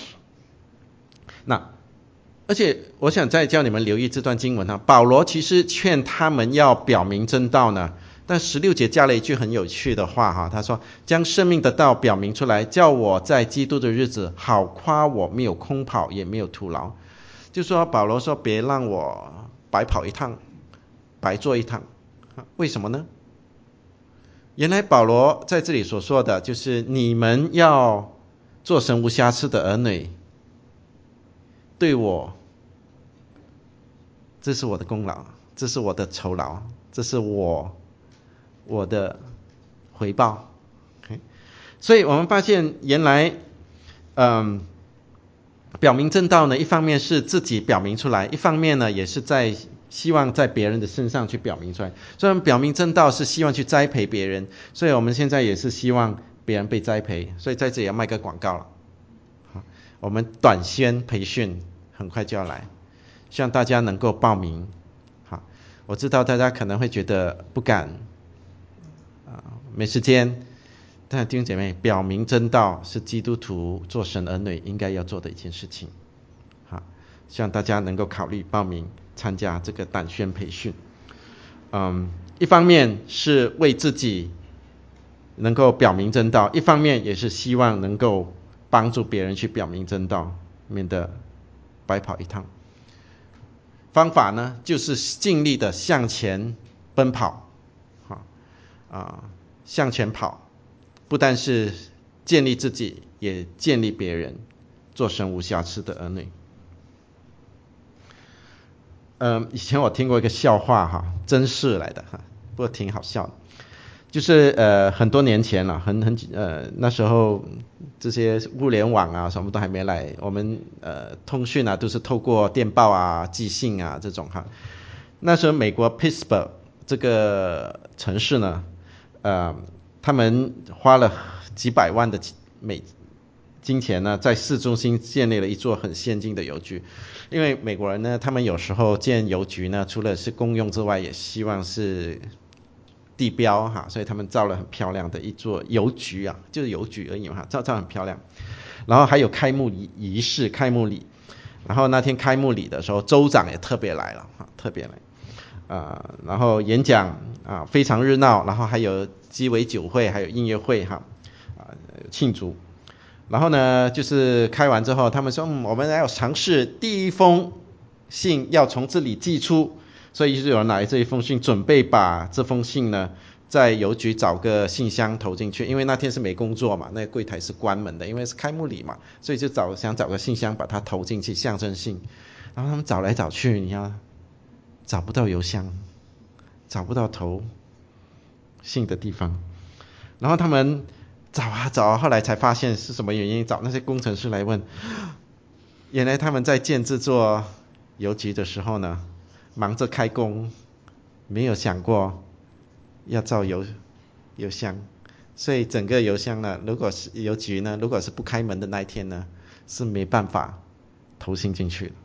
而且我想再叫你们留意这段经文保罗其实劝他们要表明真道呢，但16节加了一句很有趣的话他说将生命的道表明出来，叫我在基督的日子好夸我没有空跑也没有徒劳。就说保罗说别让我白跑一趟，白做一趟。为什么呢？原来保罗在这里所说的就是你们要做神无瑕疵的儿女，对我，这是我的功劳，这是我的酬劳，这是我的回报。所以我们发现原来表明正道呢，一方面是自己表明出来，一方面呢也是在希望在别人的身上去表明出来。所以我们表明正道是希望去栽培别人，所以我们现在也是希望别人被栽培。所以在这里要卖个广告了，我们短宣培训很快就要来，希望大家能够报名。我知道大家可能会觉得不敢没时间，但弟兄姐妹，表明真道是基督徒做神儿女应该要做的一件事情。希望大家能够考虑报名参加这个短宣培训。一方面是为自己能够表明真道，一方面也是希望能够帮助别人去表明真道，免得白跑一趟。方法呢，就是尽力的向前奔跑。 向前跑，不但是建立自己，也建立别人，做神无瑕疵的儿女。以前我听过一个笑话哈，真事来的哈，不过挺好笑的。就是很多年前了，那时候这些物联网啊什么都还没来，我们通讯啊都是透过电报啊、寄信啊这种哈。那时候美国 Pittsburgh 这个城市呢，他们花了几百万的金钱呢，在市中心建立了一座很先进的邮局。因为美国人呢，他们有时候建邮局呢，除了是公用之外，也希望是地标哈，所以他们造了很漂亮的一座邮局啊，就是邮局而已嘛，造很漂亮。然后还有开幕仪式、开幕礼，然后那天开幕礼的时候，州长也特别来了哈，特别来，然后演讲啊非常热闹，然后还有鸡尾酒会，还有音乐会哈，庆祝。然后呢，就是开完之后，他们说，我们要尝试第一封信要从这里寄出，所以就有人拿这一封信，准备把这封信呢，在邮局找个信箱投进去，因为那天是没工作嘛，那个柜台是关门的，因为是开幕礼嘛，所以就想找个信箱把它投进去，象征性。然后他们找来找去，你看找不到邮箱，找不到投信的地方，然后他们找啊找，后来才发现是什么原因，找那些工程师来问，原来他们在建这座邮局的时候呢，忙着开工，没有想过要造邮箱，所以整个邮箱呢，如果是邮局呢，如果是不开门的那一天呢，是没办法投信进去的。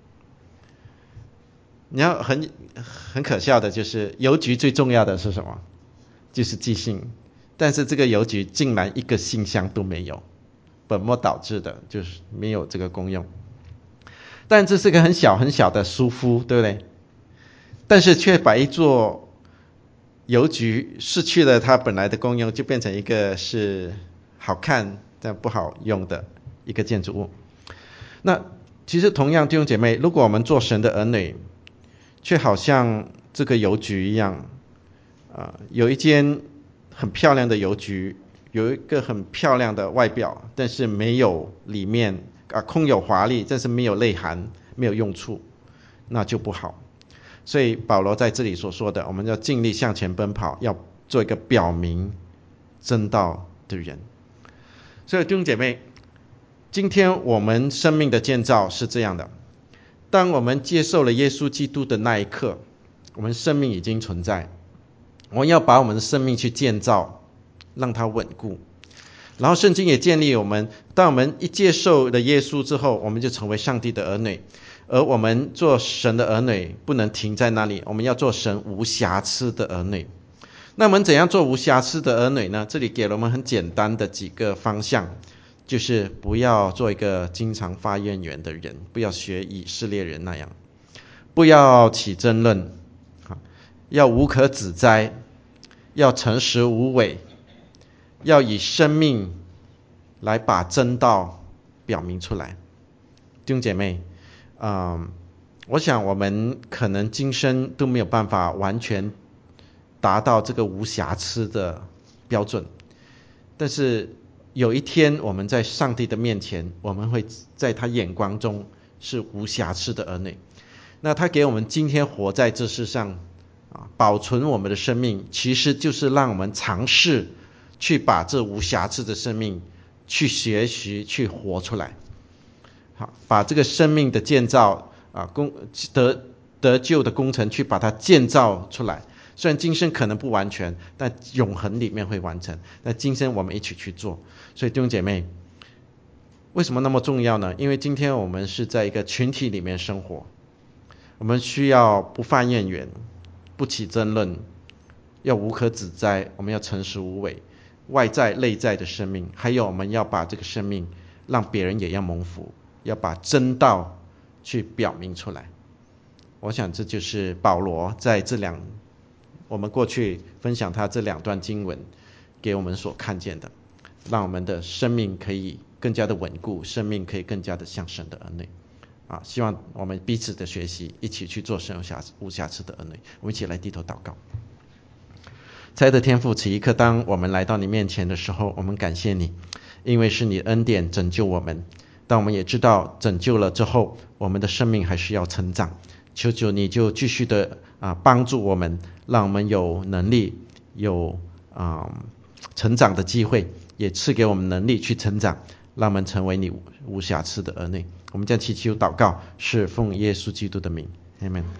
你要很可笑的就是邮局最重要的是什么？就是寄信，但是这个邮局竟然一个信箱都没有，本末倒置的，就是没有这个功用。但这是个很小很小的疏忽，对不对？但是却把一座邮局失去了它本来的功用，就变成一个是好看但不好用的一个建筑物。那其实同样弟兄姐妹，如果我们做神的儿女，却好像这个邮局一样，有一间很漂亮的邮局，有一个很漂亮的外表，但是没有里面空有华丽，但是没有内涵，没有用处，那就不好。所以保罗在这里所说的，我们要尽力向前奔跑，要做一个表明真道的人。所以弟兄姐妹，今天我们生命的建造是这样的，当我们接受了耶稣基督的那一刻，我们生命已经存在，我们要把我们的生命去建造，让它稳固。然后圣经也建立我们，当我们一接受了耶稣之后，我们就成为上帝的儿女。而我们做神的儿女不能停在那里，我们要做神无瑕疵的儿女。那我们怎样做无瑕疵的儿女呢？这里给了我们很简单的几个方向，就是不要做一个经常发怨言的人，不要学以色列人那样，不要起争论，要无可指摘，要诚实无伪，要以生命来把真道表明出来。弟兄姐妹，我想我们可能今生都没有办法完全达到这个无瑕疵的标准，但是有一天我们在上帝的面前，我们会在他眼光中是无瑕疵的儿女。那他给我们今天活在这世上，保存我们的生命，其实就是让我们尝试去把这无瑕疵的生命去学习去活出来。好，把这个生命的建造得救的工程去把它建造出来。虽然今生可能不完全，但永恒里面会完成。那今生我们一起去做。所以弟兄姐妹，为什么那么重要呢？因为今天我们是在一个群体里面生活，我们需要不犯怨言，不起争论，要无可指摘，我们要诚实无伪，外在内在的生命，还有我们要把这个生命让别人也要蒙福，要把真道去表明出来。我想这就是保罗在我们过去分享他这两段经文给我们所看见的，让我们的生命可以更加的稳固，生命可以更加的像神的儿女。希望我们彼此的学习，一起去做神无瑕疵的儿女。我们一起来低头祷告。 亲爱的天父，此一刻当我们来到你面前的时候，我们感谢你，因为是你恩典拯救我们，但我们也知道拯救了之后，我们的生命还是要成长。求求你就继续的帮助我们，让我们有能力有成长的机会，也赐给我们能力去成长，让我们成为你无瑕疵的儿女。我们将祈求祷告是奉耶稣基督的名，阿们。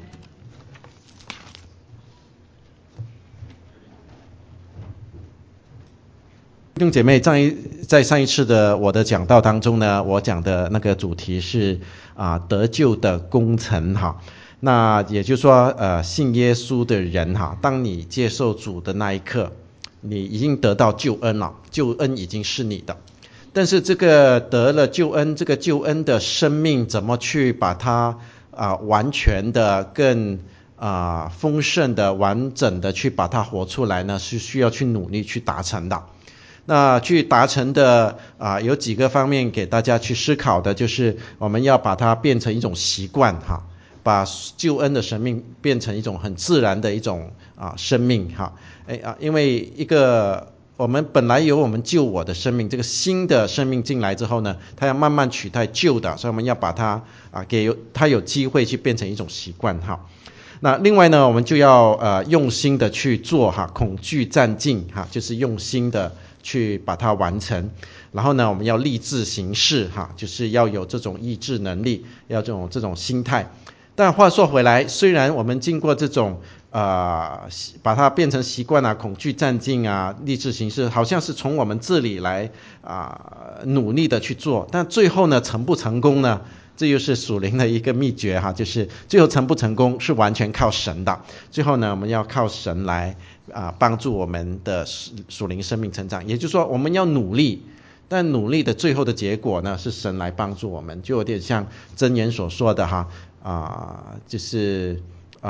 弟兄姐妹，在上一次的我的讲道当中呢，我讲的那个主题是得救的工程哈。那也就是说信耶稣的人哈，当你接受主的那一刻，你已经得到救恩了，救恩已经是你的。但是这个得了救恩，这个救恩的生命怎么去把它完全的更丰盛的完整的去把它活出来呢？是需要去努力去达成的。那去达成的有几个方面给大家去思考的，就是我们要把它变成一种习惯哈，把救恩的生命变成一种很自然的一种生命哈。因为我们本来有我们救我的生命，这个新的生命进来之后呢，它要慢慢取代旧的，所以我们要把它给它有机会去变成一种习惯哈。那另外呢，我们就要用心的去做哈，恐惧战尽哈，就是用心的去把它完成。然后呢，我们要立志行事哈，就是要有这种意志能力，要这种心态。但话说回来，虽然我们经过这种把它变成习惯恐惧战尽立志行事，好像是从我们这里来努力的去做，但最后呢，成不成功呢？这又是属灵的一个秘诀哈，就是最后成不成功是完全靠神的。最后呢，我们要靠神来帮助我们的属灵生命成长。也就是说，我们要努力，但努力的最后的结果呢，是神来帮助我们，就有点像箴言所说的哈就是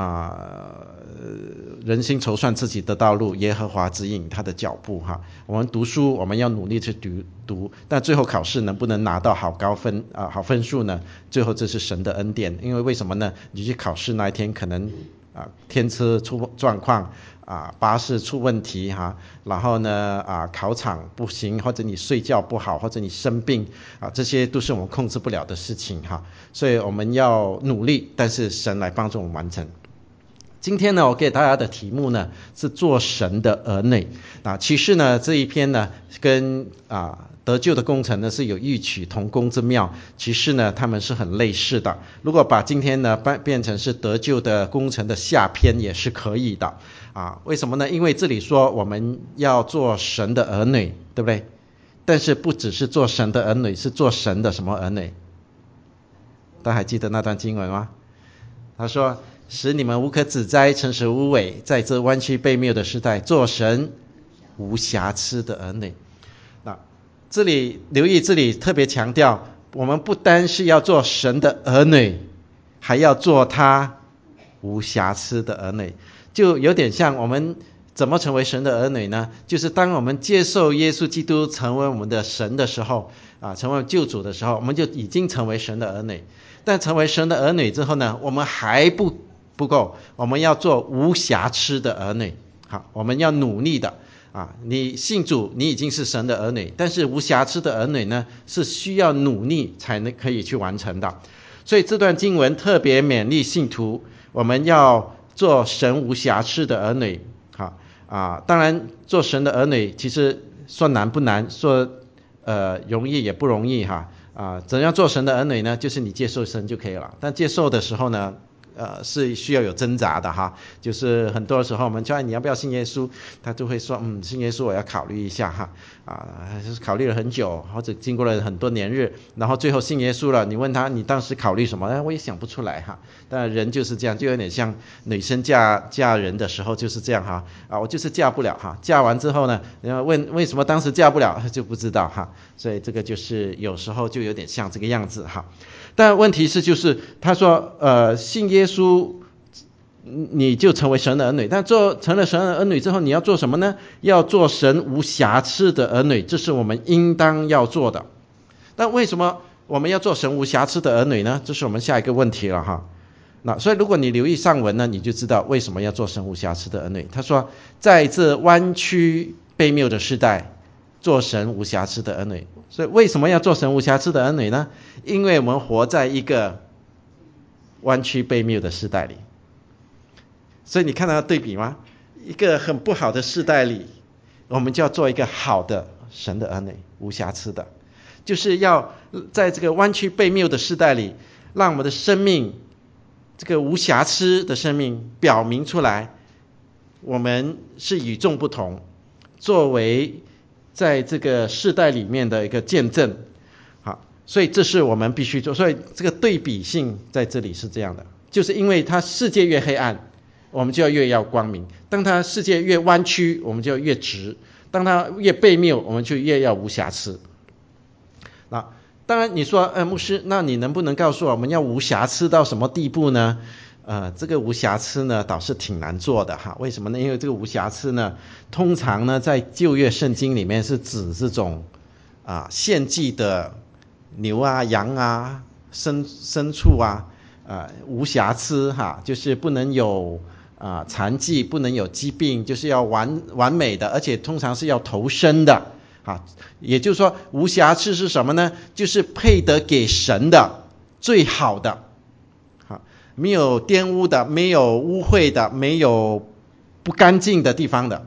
人心筹算自己的道路，耶和华指引他的脚步哈。我们读书，我们要努力去读，但最后考试能不能拿到好分数呢？最后这是神的恩典，因为为什么呢？你去考试那一天可能天车出状况巴士出问题哈，然后呢考场不行，或者你睡觉不好，或者你生病这些都是我们控制不了的事情哈。所以我们要努力，但是神来帮助我们完成。今天呢，我给大家的题目呢是做神的儿女其实呢这一篇呢跟得救的工程呢是有异曲同工之妙，其实呢他们是很类似的。如果把今天呢变成是得救的工程的下篇也是可以的为什么呢？因为这里说我们要做神的儿女，对不对？但是不只是做神的儿女，是做神的什么儿女？大家还记得那段经文吗？他说使你们无可指摘，诚实无伪，在这弯曲悖谬的时代，做神无瑕疵的儿女。这里留意，这里特别强调，我们不单是要做神的儿女，还要做他无瑕疵的儿女。就有点像我们怎么成为神的儿女呢？就是当我们接受耶稣基督成为我们的神的时候成为救主的时候，我们就已经成为神的儿女。但成为神的儿女之后呢，我们还不够，我们要做无瑕疵的儿女。好，我们要努力的你信主，你已经是神的儿女，但是无瑕疵的儿女呢，是需要努力才能可以去完成的。所以这段经文特别勉励信徒，我们要做神无瑕疵的儿女。好当然做神的儿女其实说难不难，说容易也不容易哈怎样做神的儿女呢？就是你接受神就可以了。但接受的时候呢是需要有挣扎的哈，就是很多时候我们就你要不要信耶稣，他就会说信耶稣我要考虑一下哈考虑了很久，或者经过了很多年日，然后最后信耶稣了。你问他你当时考虑什么？我也想不出来哈。但人就是这样，就有点像女生嫁人的时候就是这样哈我就是嫁不了哈。嫁完之后呢，问为什么当时嫁不了就不知道哈。所以这个就是有时候就有点像这个样子哈。但问题是就是他说信耶稣你就成为神的儿女，但成了神的儿女之后你要做什么呢？要做神无瑕疵的儿女，这是我们应当要做的。但为什么我们要做神无瑕疵的儿女呢？这是我们下一个问题了哈那所以如果你留意上文呢，你就知道为什么要做神无瑕疵的儿女。他说，在这弯曲悖谬的时代，做神无瑕疵的儿女。所以为什么要做神无瑕疵的儿女呢？因为我们活在一个弯曲悖谬的时代里。所以你看到对比吗？一个很不好的时代里，我们就要做一个好的神的儿女，无瑕疵的，就是要在这个弯曲悖谬的时代里，让我们的生命，这个无瑕疵的生命表明出来，我们是与众不同，作为在这个世代里面的一个见证。好，所以这是我们必须做。所以这个对比性在这里是这样的，就是因为它世界越黑暗，我们就越要光明；当它世界越弯曲，我们就越直；当它越悖谬，我们就越要无瑕疵。那当然你说牧师，那你能不能告诉我们要无瑕疵到什么地步呢？这个无瑕疵呢倒是挺难做的哈。为什么呢？因为这个无瑕疵呢，通常呢在旧约圣经里面是指这种献祭的牛啊、羊啊、牲畜啊，无瑕疵哈，就是不能有残疾，不能有疾病，就是要完美的，而且通常是要头生的。也就是说无瑕疵是什么呢？就是配得给神的最好的，没有玷污的，没有污秽的，没有不干净的地方的。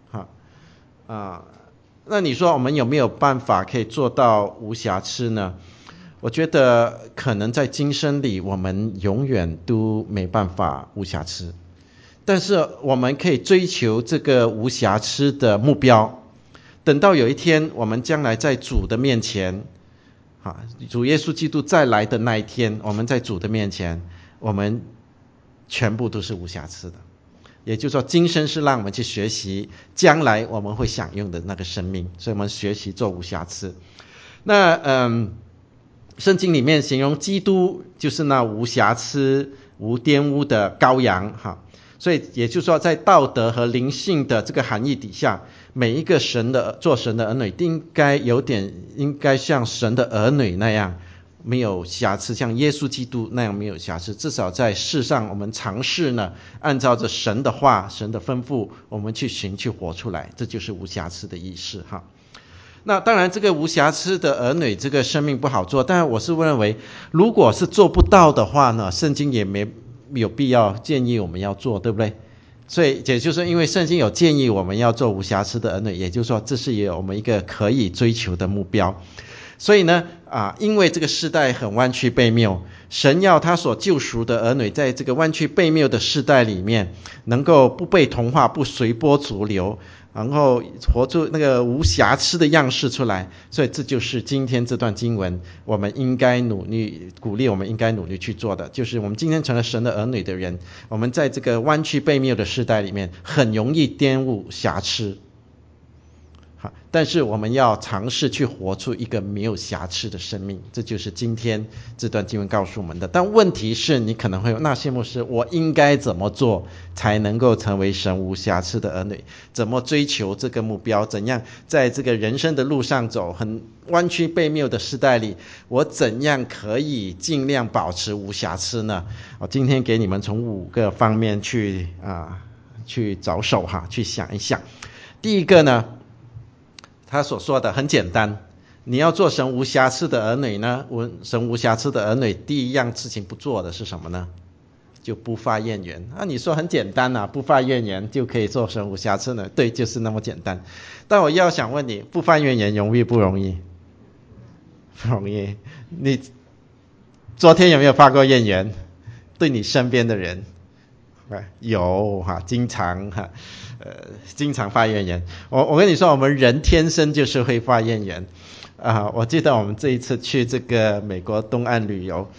那你说我们有没有办法可以做到无瑕疵呢？我觉得可能在今生里我们永远都没办法无瑕疵，但是我们可以追求这个无瑕疵的目标。等到有一天我们将来在主的面前，主耶稣基督再来的那一天，我们在主的面前，我们全部都是无瑕疵的。也就是说今生是让我们去学习将来我们会享用的那个生命，所以我们学习做无瑕疵。那圣经里面形容基督就是那无瑕疵无玷污的羔羊所以也就是说在道德和灵性的这个含义底下，每一个做神的儿女应该像神的儿女那样没有瑕疵，像耶稣基督那样没有瑕疵。至少在世上我们尝试呢，按照着神的话、神的吩咐，我们去行去活出来，这就是无瑕疵的意思那当然这个无瑕疵的儿女这个生命不好做，但我是认为如果是做不到的话呢，圣经也没有必要建议我们要做，对不对？所以也就是因为圣经有建议我们要做无瑕疵的儿女，也就是说这是我们一个可以追求的目标。所以呢因为这个世代很弯曲悖谬，神要他所救赎的儿女在这个弯曲悖谬的世代里面能够不被同化，不随波逐流，然后活出那个无瑕疵的样式出来。所以这就是今天这段经文我们应该努力鼓励我们应该努力去做的，就是我们今天成了神的儿女的人，我们在这个弯曲悖谬的世代里面很容易玷污瑕疵，但是我们要尝试去活出一个没有瑕疵的生命，这就是今天这段经文告诉我们的。但问题是你可能会有那谢牧师，我应该怎么做才能够成为神无瑕疵的儿女？怎么追求这个目标？怎样在这个人生的路上走，很弯曲悖谬的时代里，我怎样可以尽量保持无瑕疵呢？我今天给你们从5个方面去着手去想一想。第一个呢，他所说的很简单，你要做神无瑕疵的儿女呢，神无瑕疵的儿女第一样事情不做的是什么呢？就不发怨言。你说很简单不发怨言就可以做神无瑕疵呢？对，就是那么简单。但我要想问你，不发怨言容易不容易？不容易。你昨天有没有发过怨言？对你身边的人？有经常发怨言。我跟你说，我们人天生就是会发怨言我记得我们这一次去这个美国东岸旅游，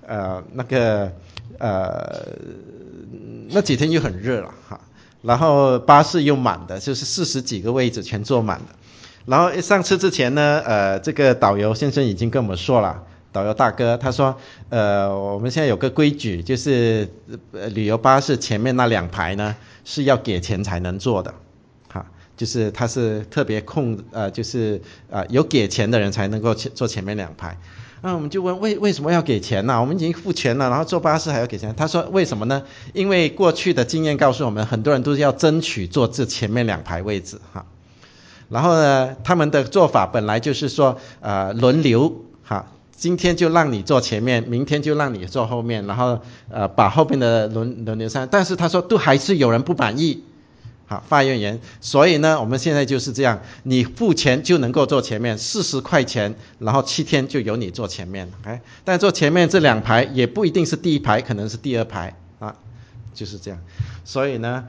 那几天又很热了然后巴士又满的，就是40几个位置全坐满的。然后上车之前呢，这个导游先生已经跟我们说了，导游大哥他说我们现在有个规矩，就是旅游巴士前面那2排呢是要给钱才能坐的就是他是特别就是有给钱的人才能够坐前面2排我们就问为什么要给钱呢？我们已经付钱了，然后坐巴士还要给钱。他说为什么呢？因为过去的经验告诉我们，很多人都是要争取坐这前面2排位置哈。然后呢，他们的做法本来就是说轮流哈，今天就让你坐前面，明天就让你坐后面，然后把后边的轮流上。但是他说都还是有人不满意。好，发怨言。所以呢，我们现在就是这样，你付钱就能够坐前面，40块钱，然后7天就由你坐前面。但坐前面这2排也不一定是第1排，可能是第2排啊，就是这样。所以呢，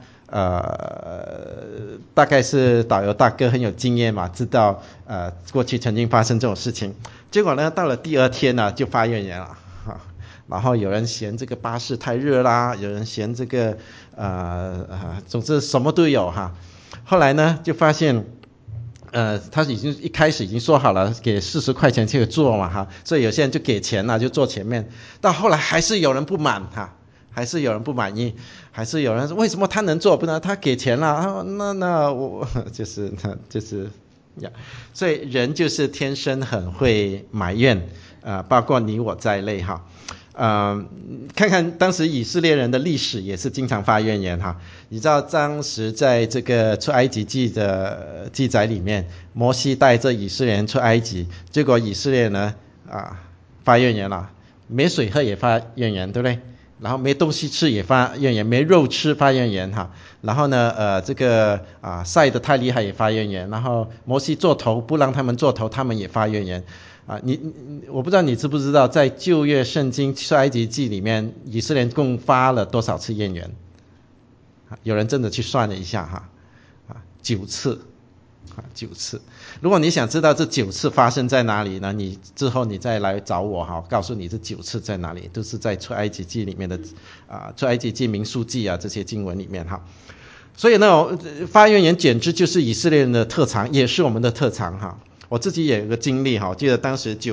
大概是导游大哥很有经验嘛，知道过去曾经发生这种事情。结果呢，到了第2天呢，就发怨言了。然后有人嫌这个巴士太热啦，有人嫌这个总之什么都有哈。后来呢，就发现他一开始已经说好了给40块钱去坐嘛哈，所以有些人就给钱了，就坐前面。到后来还是有人不满哈，还是有人不满意，还是有人说为什么他能坐不能？他给钱了，那我就是呀，所以人就是天生很会埋怨包括你我在内哈。看看当时以色列人的历史也是经常发怨言哈。你知道当时在这个出埃及记的记载里面，摩西带着以色列人出埃及，结果以色列呢发怨言了，没水喝也发怨言，对不对？然后没东西吃也发怨言，没肉吃发怨言哈。然后呢这个晒得太厉害也发怨言，然后摩西做头不让他们做头，他们也发怨言。我不知道你知不知道，在旧约圣经出埃及记里面，以色列人共发了多少次怨言？有人真的去算了一下哈，9次，9次。如果你想知道这9次发生在哪里呢？你之后你再来找我哈，告诉你这9次在哪里，都是在出埃及记里面的出埃及记、民数记这些经文里面哈。所以呢，发怨言简直就是以色列人的特长，也是我们的特长哈。我自己也有个经历哈，我记得当时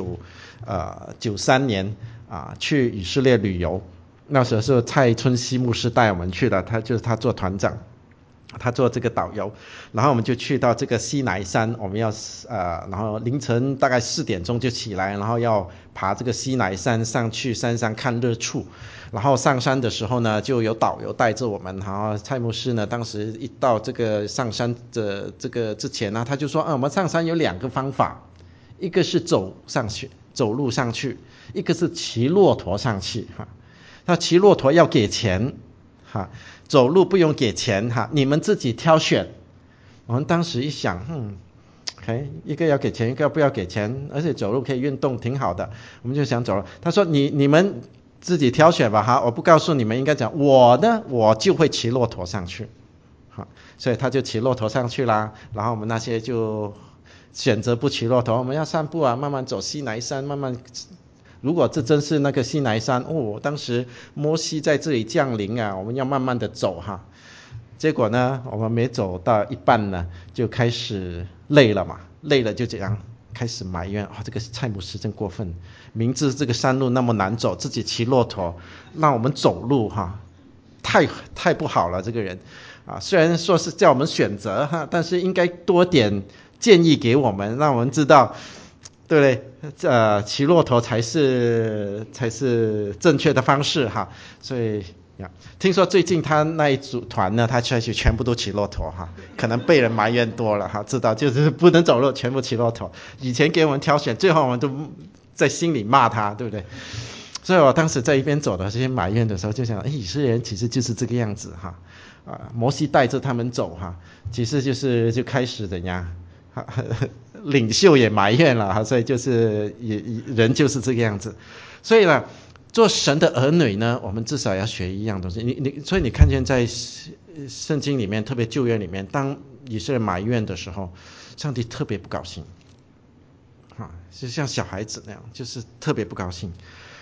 93年去以色列旅游，那时候是蔡春熙牧师带我们去的，他做团长，他做这个导游，然后我们就去到这个西乃山，我们要然后凌晨大概4点钟就起来，然后要爬这个西乃山上去山上看日出。然后上山的时候呢，就有导游带着我们，然后蔡牧师呢，当时一到这个上山的这个之前呢，他就说我们上山有2个方法，一个是走路上去，一个是骑骆驼上去哈。他骑骆驼要给钱哈，走路不用给钱哈，你们自己挑选。我们当时一想一个要给钱，一个不要给钱，而且走路可以运动，挺好的，我们就想走了。他说你们自己挑选吧哈，我不告诉你们，应该讲我呢，我就会骑骆驼上去，好，所以他就骑骆驼上去啦。然后我们那些就选择不骑骆驼，我们要散步慢慢走西乃山，慢慢。如果这真是那个西乃山当时摩西在这里降临我们要慢慢的走哈。结果呢，我们没走到一半呢，就开始累了嘛，累了就这样开始埋怨这个蔡牧师真过分，明知这个山路那么难走，自己骑骆驼让我们走路哈，太不好了这个人虽然说是叫我们选择哈，但是应该多点建议给我们，让我们知道对不对？骑骆驼才是正确的方式哈。所以听说最近他那一组团呢，他全部都骑骆驼哈，可能被人埋怨多了哈，知道就是不能走路，全部骑骆驼。以前给我们挑选，最后我们都在心里骂他，对不对？所以我当时在一边走的这些埋怨的时候，就想，以色列人其实就是这个样子哈，摩西带着他们走哈，其实就开始怎样，领袖也埋怨了哈，所以就是人就是这个样子。所以呢，做神的儿女呢，我们至少要学一样东西。所以你看见在圣经里面，特别旧约里面，当以色列埋怨的时候，上帝特别不高兴就像小孩子那样，就是特别不高兴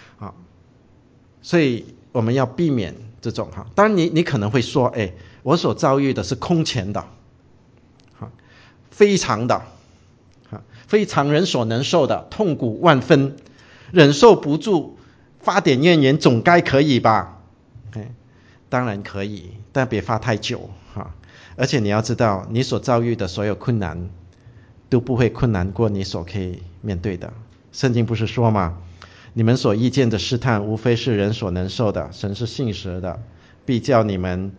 所以我们要避免这种当然你可能会说，我所遭遇的是空前的非常的非常人所能受的，痛苦万分，忍受不住，发点怨言总该可以吧？当然可以，但别发太久而且你要知道，你所遭遇的所有困难都不会困难过你所可以面对的。圣经不是说吗？ 你们所遇见的试探，无非是人所能受的。神是信实的，必叫你们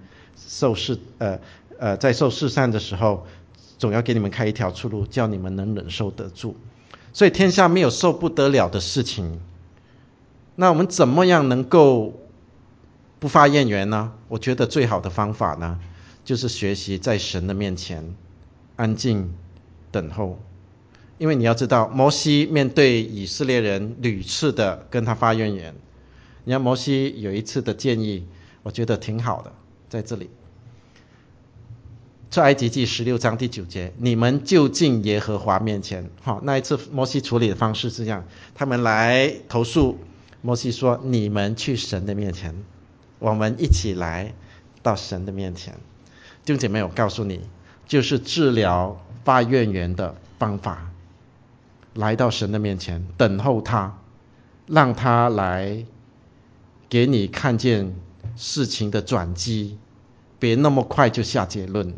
在受试探的时候，总要给你们开一条出路，叫你们能忍受得住。所以天下没有受不得了的事情。那我们怎么样能够不发怨言呢？我觉得最好的方法呢，就是学习在神的面前安静等候。因为你要知道，摩西面对以色列人屡次的跟他发怨言，你看摩西有一次的建议，我觉得挺好的，在这里出埃及记16章第9节，你们就近耶和华面前。那一次摩西处理的方式是这样，他们来投诉，摩西说你们去神的面前，我们一起来到神的面前。弟兄姐妹，我告诉你，就是治疗发怨言的方法，来到神的面前等候他，让他来给你看见事情的转机，别那么快就下结论。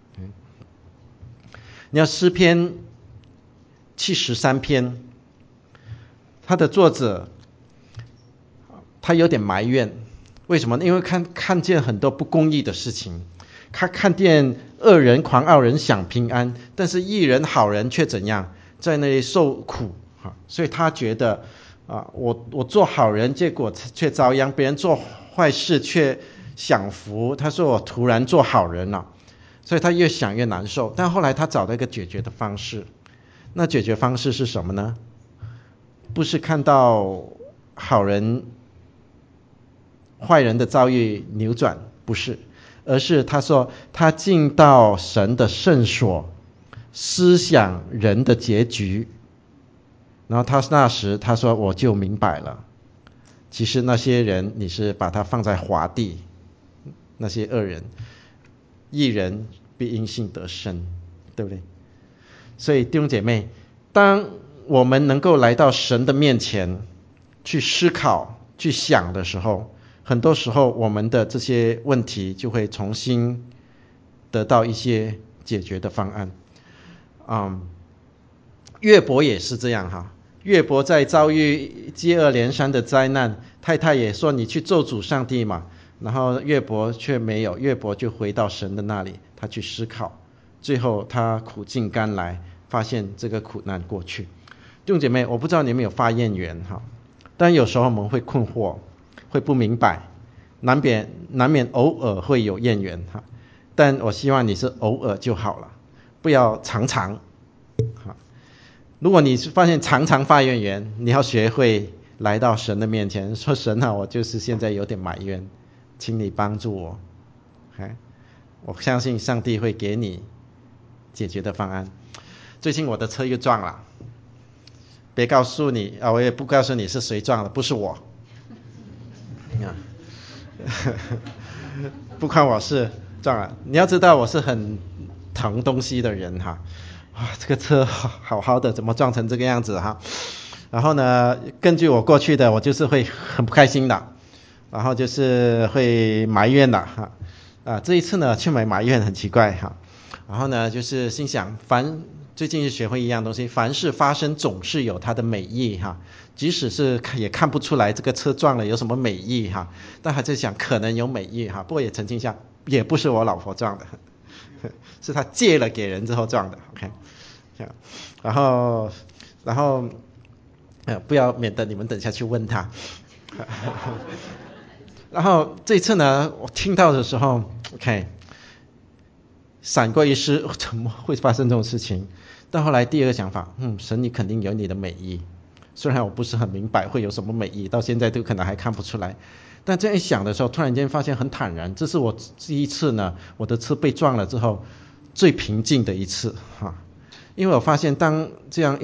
你要诗篇73篇，他的作者他有点埋怨，为什么呢？因为看见很多不公义的事情，他看见恶人狂傲人享平安，但是义人好人却怎样，在那里受苦。所以他觉得我做好人，结果却遭殃；别人做坏事却享福。他说我突然做好人了，所以他越想越难受。但后来他找到一个解决的方式，那解决方式是什么呢？不是看到好人坏人的遭遇扭转，不是，而是他说他进到神的圣所，思想人的结局。然后那时他说我就明白了，其实那些人你是把他放在华地，那些恶人，义人必因信得生，对不对？所以弟兄姐妹，当我们能够来到神的面前去思考去想的时候，很多时候我们的这些问题就会重新得到一些解决的方案。约伯也是这样哈。约伯在遭遇接二连三的灾难，太太也说你去咒诅上帝嘛，然后约伯却没有，约伯就回到神的那里，他去思考，最后他苦尽甘来，发现这个苦难过去。弟兄姐妹，我不知道你们有发怨言哈，但有时候我们会困惑，会不明白，难免偶尔会有怨言哈，但我希望你是偶尔就好了，不要常常哈。如果你发现常常发怨言，你要学会来到神的面前，说神啊，我就是现在有点埋怨，请你帮助我。我相信上帝会给你解决的方案。最近我的车又撞了，别告诉你我也不告诉你是谁撞的，不是我不关我事，撞了。你要知道我是很疼东西的人哈。这个车好好的怎么撞成这个样子哈？然后呢，根据我过去的，我就是会很不开心的，然后就是会埋怨的哈。这一次呢去埋怨很奇怪哈。然后呢就是心想，最近就学会一样东西，凡事发生总是有它的美意哈。即使是也看不出来这个车撞了有什么美意哈，但还在想可能有美意哈。不过也澄清一下，也不是我老婆撞的，是他借了给人之后撞的 OK。然后不要免得你们等下去问他然后这次呢我听到的时候 OK 闪过一丝怎么会发生这种事情，但后来第二个想法神你肯定有你的美意，虽然我不是很明白会有什么美意，到现在都可能还看不出来，但这样一想的时候突然间发现很坦然，这是我第一次呢我的车被撞了之后最平静的一次因为我发现当这样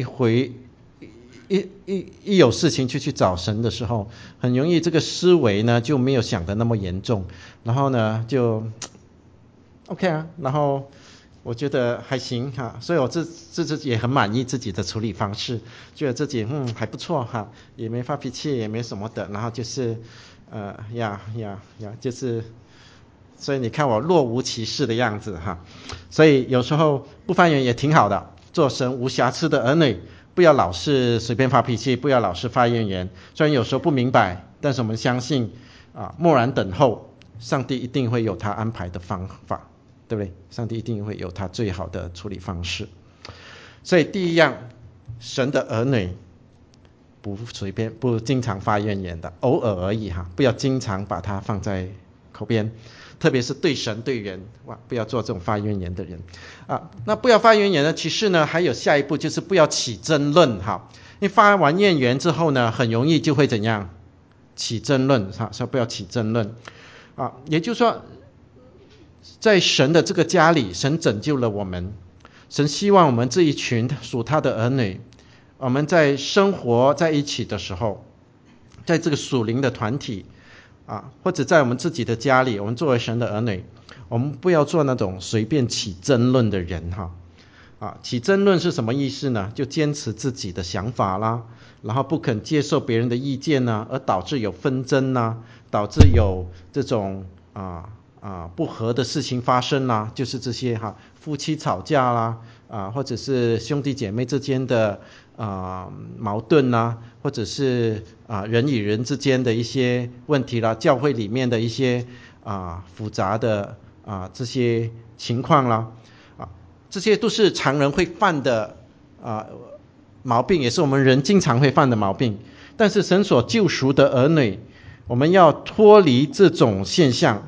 一有事情就去找神的时候，很容易这个思维呢就没有想得那么严重，然后呢就 OK 然后我觉得还行所以我这也很满意自己的处理方式，觉得自己还不错也没发脾气也没什么的，然后就是就是所以你看我若无其事的样子所以有时候不发言也挺好的，做神无瑕疵的儿女， 不要老是随便发脾气，不要老是发怨言。虽然有时候不明白，但是我们相信默然等候，上帝一定会有他安排的方法，对不对？上帝一定会有他最好的处理方式。所以第一样，神的儿女不随便不经常发怨言的，偶尔而已不要经常把它放在口边，特别是对神对人，不要做这种发怨言的人那不要发怨言呢，其实呢还有下一步，就是不要起争论因为发完怨言之后呢，很容易就会怎样起争论所以不要起争论也就是说，在神的这个家里，神拯救了我们，神希望我们这一群属他的儿女，我们在生活在一起的时候，在这个属灵的团体或者在我们自己的家里，我们作为神的儿女，我们不要做那种随便起争论的人起争论是什么意思呢？就坚持自己的想法啦，然后不肯接受别人的意见而导致有纷争导致有这种不和的事情发生就是这些夫妻吵架啦或者是兄弟姐妹之间的矛盾或者是人与人之间的一些问题啦，教会里面的一些复杂的这些情况啦这些都是常人会犯的毛病，也是我们人经常会犯的毛病。但是神所救赎的儿女，我们要脱离这种现象。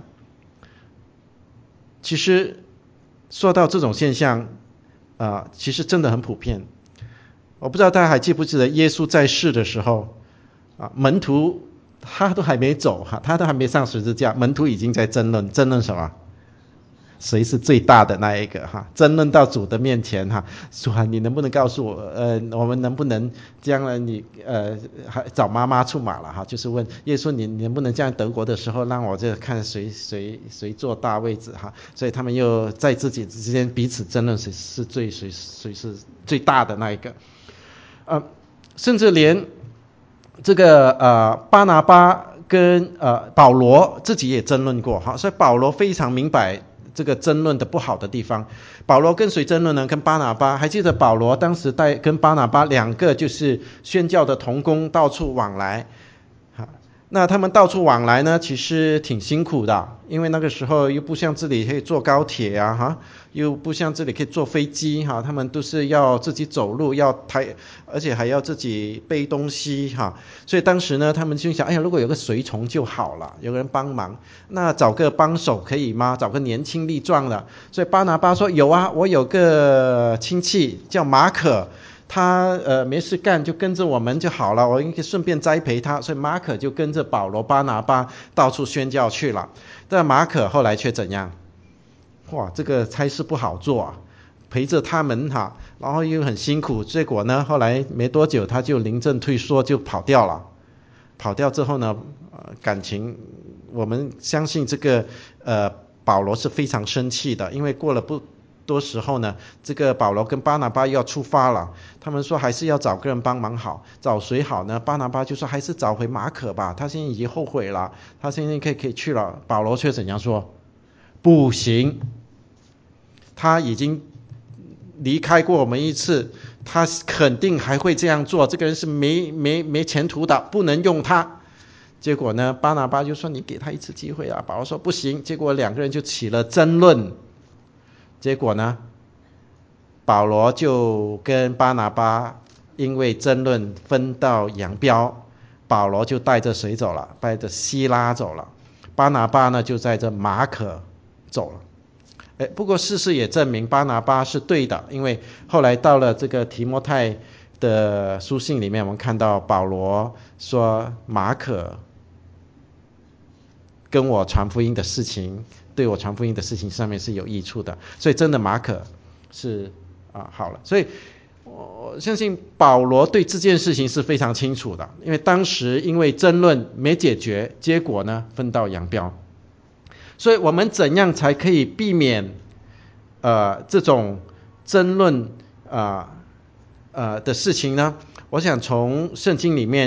其实说到这种现象其实真的很普遍。我不知道大家还记不记得耶稣在世的时候门徒他都还没走他都还没上十字架，门徒已经在争论什么？谁是最大的那一个争论到主的面前主你能不能告诉我我们能不能将来你找妈妈出马了就是问耶稣，你能不能这样德国的时候让我这看谁坐大位置所以他们又在自己之间彼此争论谁是最大的那一个甚至连这个巴拿巴跟保罗自己也争论过所以保罗非常明白这个争论的不好的地方。保罗跟谁争论呢？跟巴拿巴。还记得保罗当时跟巴拿巴两个就是宣教的同工，到处往来那他们到处往来呢，其实挺辛苦的，因为那个时候又不像这里可以坐高铁又不像这里可以坐飞机他们都是要自己走路，而且还要自己背东西所以当时呢，他们就想，哎呀，如果有个随从就好了，有个人帮忙，那找个帮手可以吗？找个年轻力壮的。所以巴拿巴说，有我有个亲戚叫马可，他没事干就跟着我们就好了，我应该顺便栽培他。所以马可就跟着保罗巴拿巴到处宣教去了。但马可后来却怎样？这个差事不好做陪着他们然后又很辛苦，结果呢后来没多久他就临阵退缩，就跑掉了。跑掉之后呢感情我们相信这个保罗是非常生气的，因为过了不多时候呢，这个保罗跟巴拿巴又要出发了，他们说还是要找个人帮忙好，找谁好呢？巴拿巴就说还是找回马可吧，他现在已经后悔了，他现在可以去了。保罗却怎样说？不行，他已经离开过我们一次，他肯定还会这样做，这个人是没前途的，不能用他。结果呢，巴拿巴就说你给他一次机会保罗说不行，结果两个人就起了争论。结果呢，保罗就跟巴拿巴因为争论分道扬镳，保罗就带着谁走了？带着希拉走了，巴拿巴呢就带着马可走了。不过事实也证明巴拿巴是对的，因为后来到了这个提摩太的书信里面，我们看到保罗说马可跟我传福音的事情，对我传福音的事情上面是有益处的，所以真的马可是好了。所以我相信保罗对这件事情是非常清楚的，因为当时因为争论没解决，结果呢分道扬镳。所以我们怎样才可以避免这种争论的事情呢？我想从圣经里面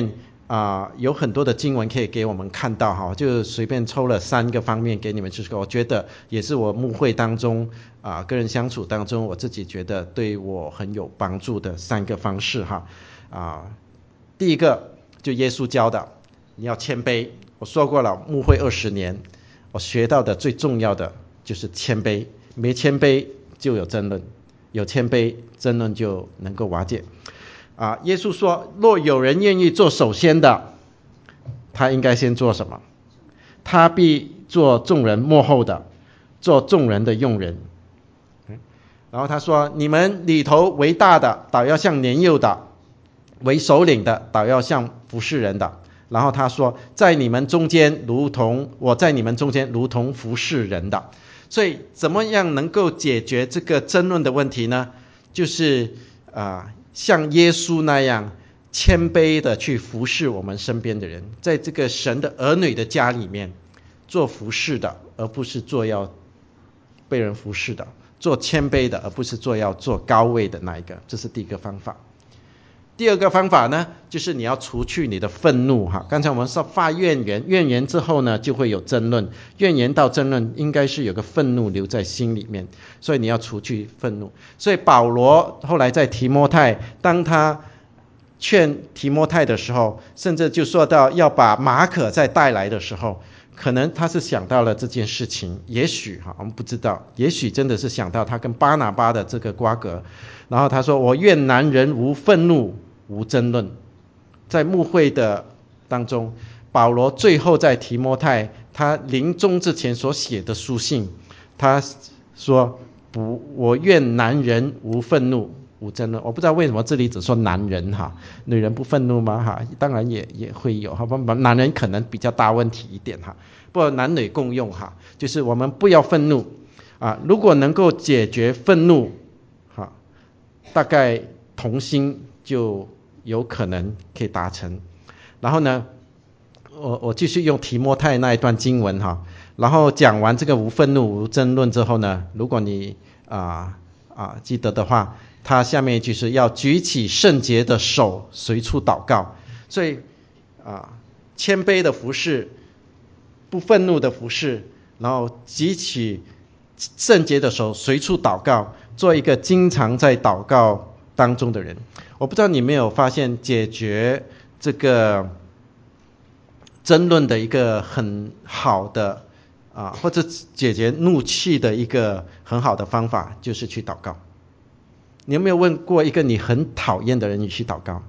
有很多的经文可以给我们看到哈，就随便抽了3个方面给你们去说，我觉得也是我牧会当中跟人相处当中，我自己觉得对我很有帮助的3个方式哈。第一个就耶稣教的，你要谦卑。我说过了，牧会20年，我学到的最重要的就是谦卑，没谦卑就有争论，有谦卑争论就能够瓦解。耶稣说，若有人愿意做首先的，他应该先做什么？他必做众人末后的，做众人的用人。然后他说，你们里头为大的，倒要像年幼的；为首领的，倒要像服侍人的。然后他说，在你们中间我在你们中间如同服侍人的。所以怎么样能够解决这个争论的问题呢？就是像耶稣那样谦卑的去服侍我们身边的人，在这个神的儿女的家里面做服侍的，而不是做要被人服侍的；做谦卑的，而不是做要做高位的那一个。这是第一个方法。第二个方法呢，就是你要除去你的愤怒哈。刚才我们说发怨言，怨言之后呢，就会有争论，怨言到争论，应该是有个愤怒留在心里面，所以你要除去愤怒。所以保罗后来在提摩太，当他劝提摩太的时候，甚至就说到要把马可再带来的时候，可能他是想到了这件事情，也许我们不知道，也许真的是想到他跟巴拿巴的这个瓜葛。然后他说，我愿男人无愤怒无争论。在牧会的当中，保罗最后在提摩太他临终之前所写的书信，他说我愿男人无愤怒无争论。我不知道为什么这里只说男人哈，女人不愤怒吗哈？当然也会有哈，男人可能比较大问题一点哈，不过男女共用哈，就是我们不要愤怒如果能够解决愤怒哈，大概同心就有可能可以达成。然后呢，我继续用提摩太那一段经文哈，然后讲完这个无愤怒无争论之后呢，如果你记得的话，他下面一句是要举起圣洁的手随处祷告。所以谦卑的服侍，不愤怒的服侍，然后举起圣洁的手随处祷告，做一个经常在祷告当中的人。我不知道你没有发现，解决这个争论的一个很好的或者解决怒气的一个很好的方法，就是去祷告。你有没有问过一个你很讨厌的人，你去祷告？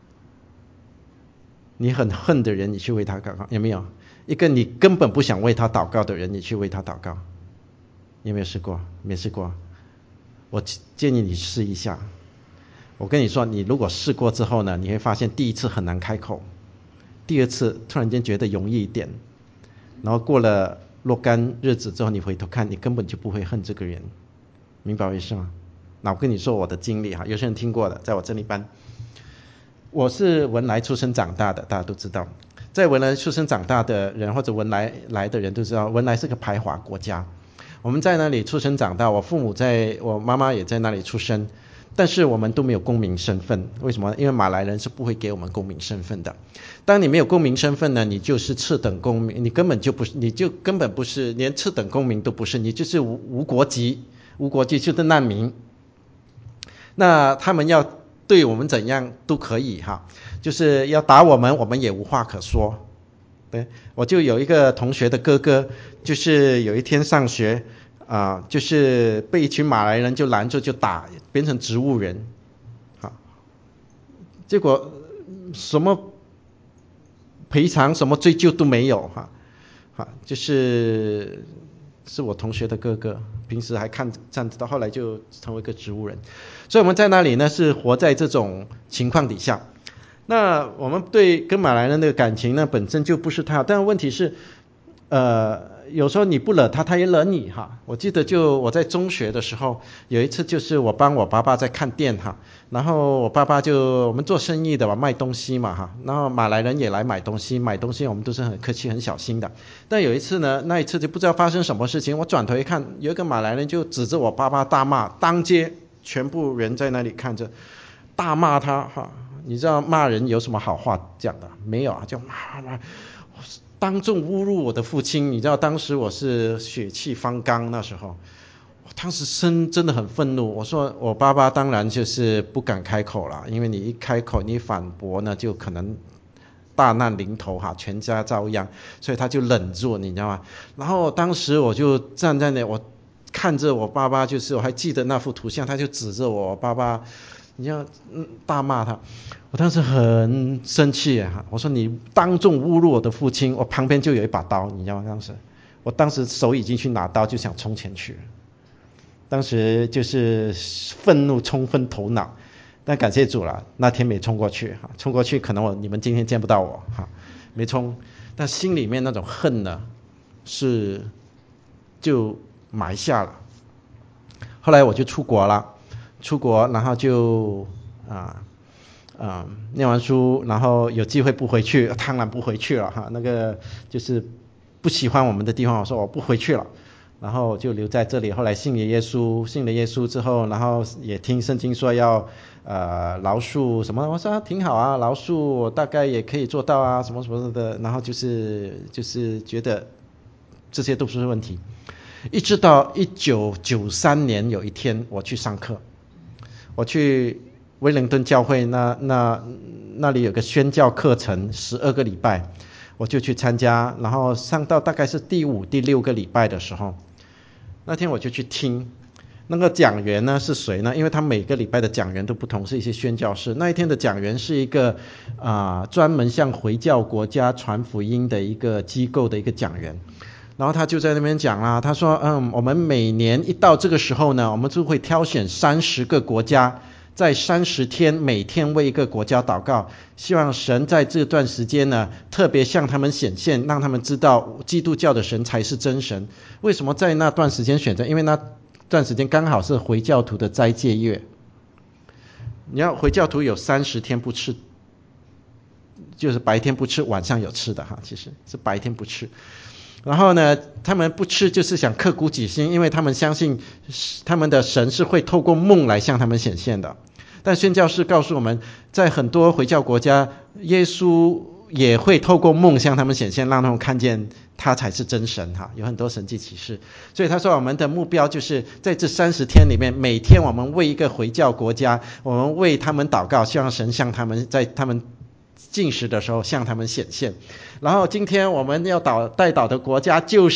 你很恨的人，你去为他祷告，有没有？一个你根本不想为他祷告的人，你去为他祷告，你有没有试过？没试过？我建议你试一下。我跟你说，你如果试过之后呢，你会发现第一次很难开口，第二次突然间觉得容易一点，然后过了若干日子之后，你回头看，你根本就不会恨这个人。明白我意思吗？那我跟你说我的经历哈，有些人听过的，在我真理班，我是文莱出生长大的，大家都知道。在文莱出生长大的人，或者文莱来的人都知道，文莱是个排华国家。我们在那里出生长大，我妈妈也在那里出生，但是我们都没有公民身份。为什么？因为马来人是不会给我们公民身份的。当你没有公民身份呢，你就是次等公民，你根本不是连次等公民都不是，你就是无国籍就是难民。那他们要对我们怎样都可以哈，就是要打我们，我们也无话可说。对，我就有一个同学的哥哥，就是有一天上学就是被一群马来人就拦住就打，变成植物人。结果什么赔偿什么追究都没有就是我同学的哥哥，平时还站着，到后来就成为一个植物人。所以我们在那里呢是活在这种情况底下。那我们跟马来人的感情呢本身就不是太好，但问题是有时候你不惹他，他也惹你哈。我记得就我在中学的时候，有一次就是我帮我爸爸在看店然后我爸爸我们做生意的嘛，卖东西嘛然后马来人也来买东西我们都是很客气很小心的。但有一次呢，那一次就不知道发生什么事情，我转头一看，有一个马来人就指着我爸爸大骂，当街全部人在那里看着，大骂他你知道骂人有什么好话讲的？没有啊，就骂，当众侮辱我的父亲。你知道当时我是血气方刚，那时候我当时真的很愤怒。我说我爸爸当然就是不敢开口了，因为你一开口你反驳呢，就可能大难临头哈，全家遭殃，所以他就忍住，你知道吗？然后当时我就站在那，我看着我爸爸，就是我还记得那幅图像，他就指着我爸爸，你要大骂他。我当时很生气啊，我说你当众侮辱我的父亲，我旁边就有一把刀，你知道吗？我当时手已经去拿刀，就想冲前去，当时就是愤怒冲昏头脑。但感谢主了，那天没冲过去，冲过去可能你们今天见不到我，没冲。但心里面那种恨呢，是就埋下了。后来我就出国了，然后就念完书，然后有机会不回去，当然不回去了哈。那个就是不喜欢我们的地方，我说我不回去了，然后就留在这里。后来信了耶稣之后，然后也听圣经说要饶恕什么，我说挺好啊，饶恕我大概也可以做到啊，什么什么的。然后就是觉得这些都不是问题。一直到1993年有一天我去上课，我去威灵顿教会，那里有个宣教课程，12个礼拜，我就去参加。然后上到大概是第5、第6个礼拜的时候，那天我就去听。那个讲员呢是谁呢？因为他每个礼拜的讲员都不同，是一些宣教士。那一天的讲员是一个专门向回教国家传福音的一个机构的一个讲员。然后他就在那边讲啦，他说我们每年一到这个时候呢，我们就会挑选30个国家，在30天每天为一个国家祷告，希望神在这段时间呢特别向他们显现，让他们知道基督教的神才是真神。为什么在那段时间选择？因为那段时间刚好是回教徒的斋戒月。你要回教徒有30天不吃，就是白天不吃，晚上有吃的哈，其实是白天不吃。然后呢，他们不吃就是想刻骨己心，因为他们相信他们的神是会透过梦来向他们显现的。但宣教士告诉我们，在很多回教国家，耶稣也会透过梦向他们显现，让他们看见他才是真神哈，有很多神迹奇事。所以他说我们的目标就是在这30天里面，每天我们为一个回教国家，我们为他们祷告，希望神向他们在他们禁食的时候向他们显现。然后今天我们要代祷的国家就是，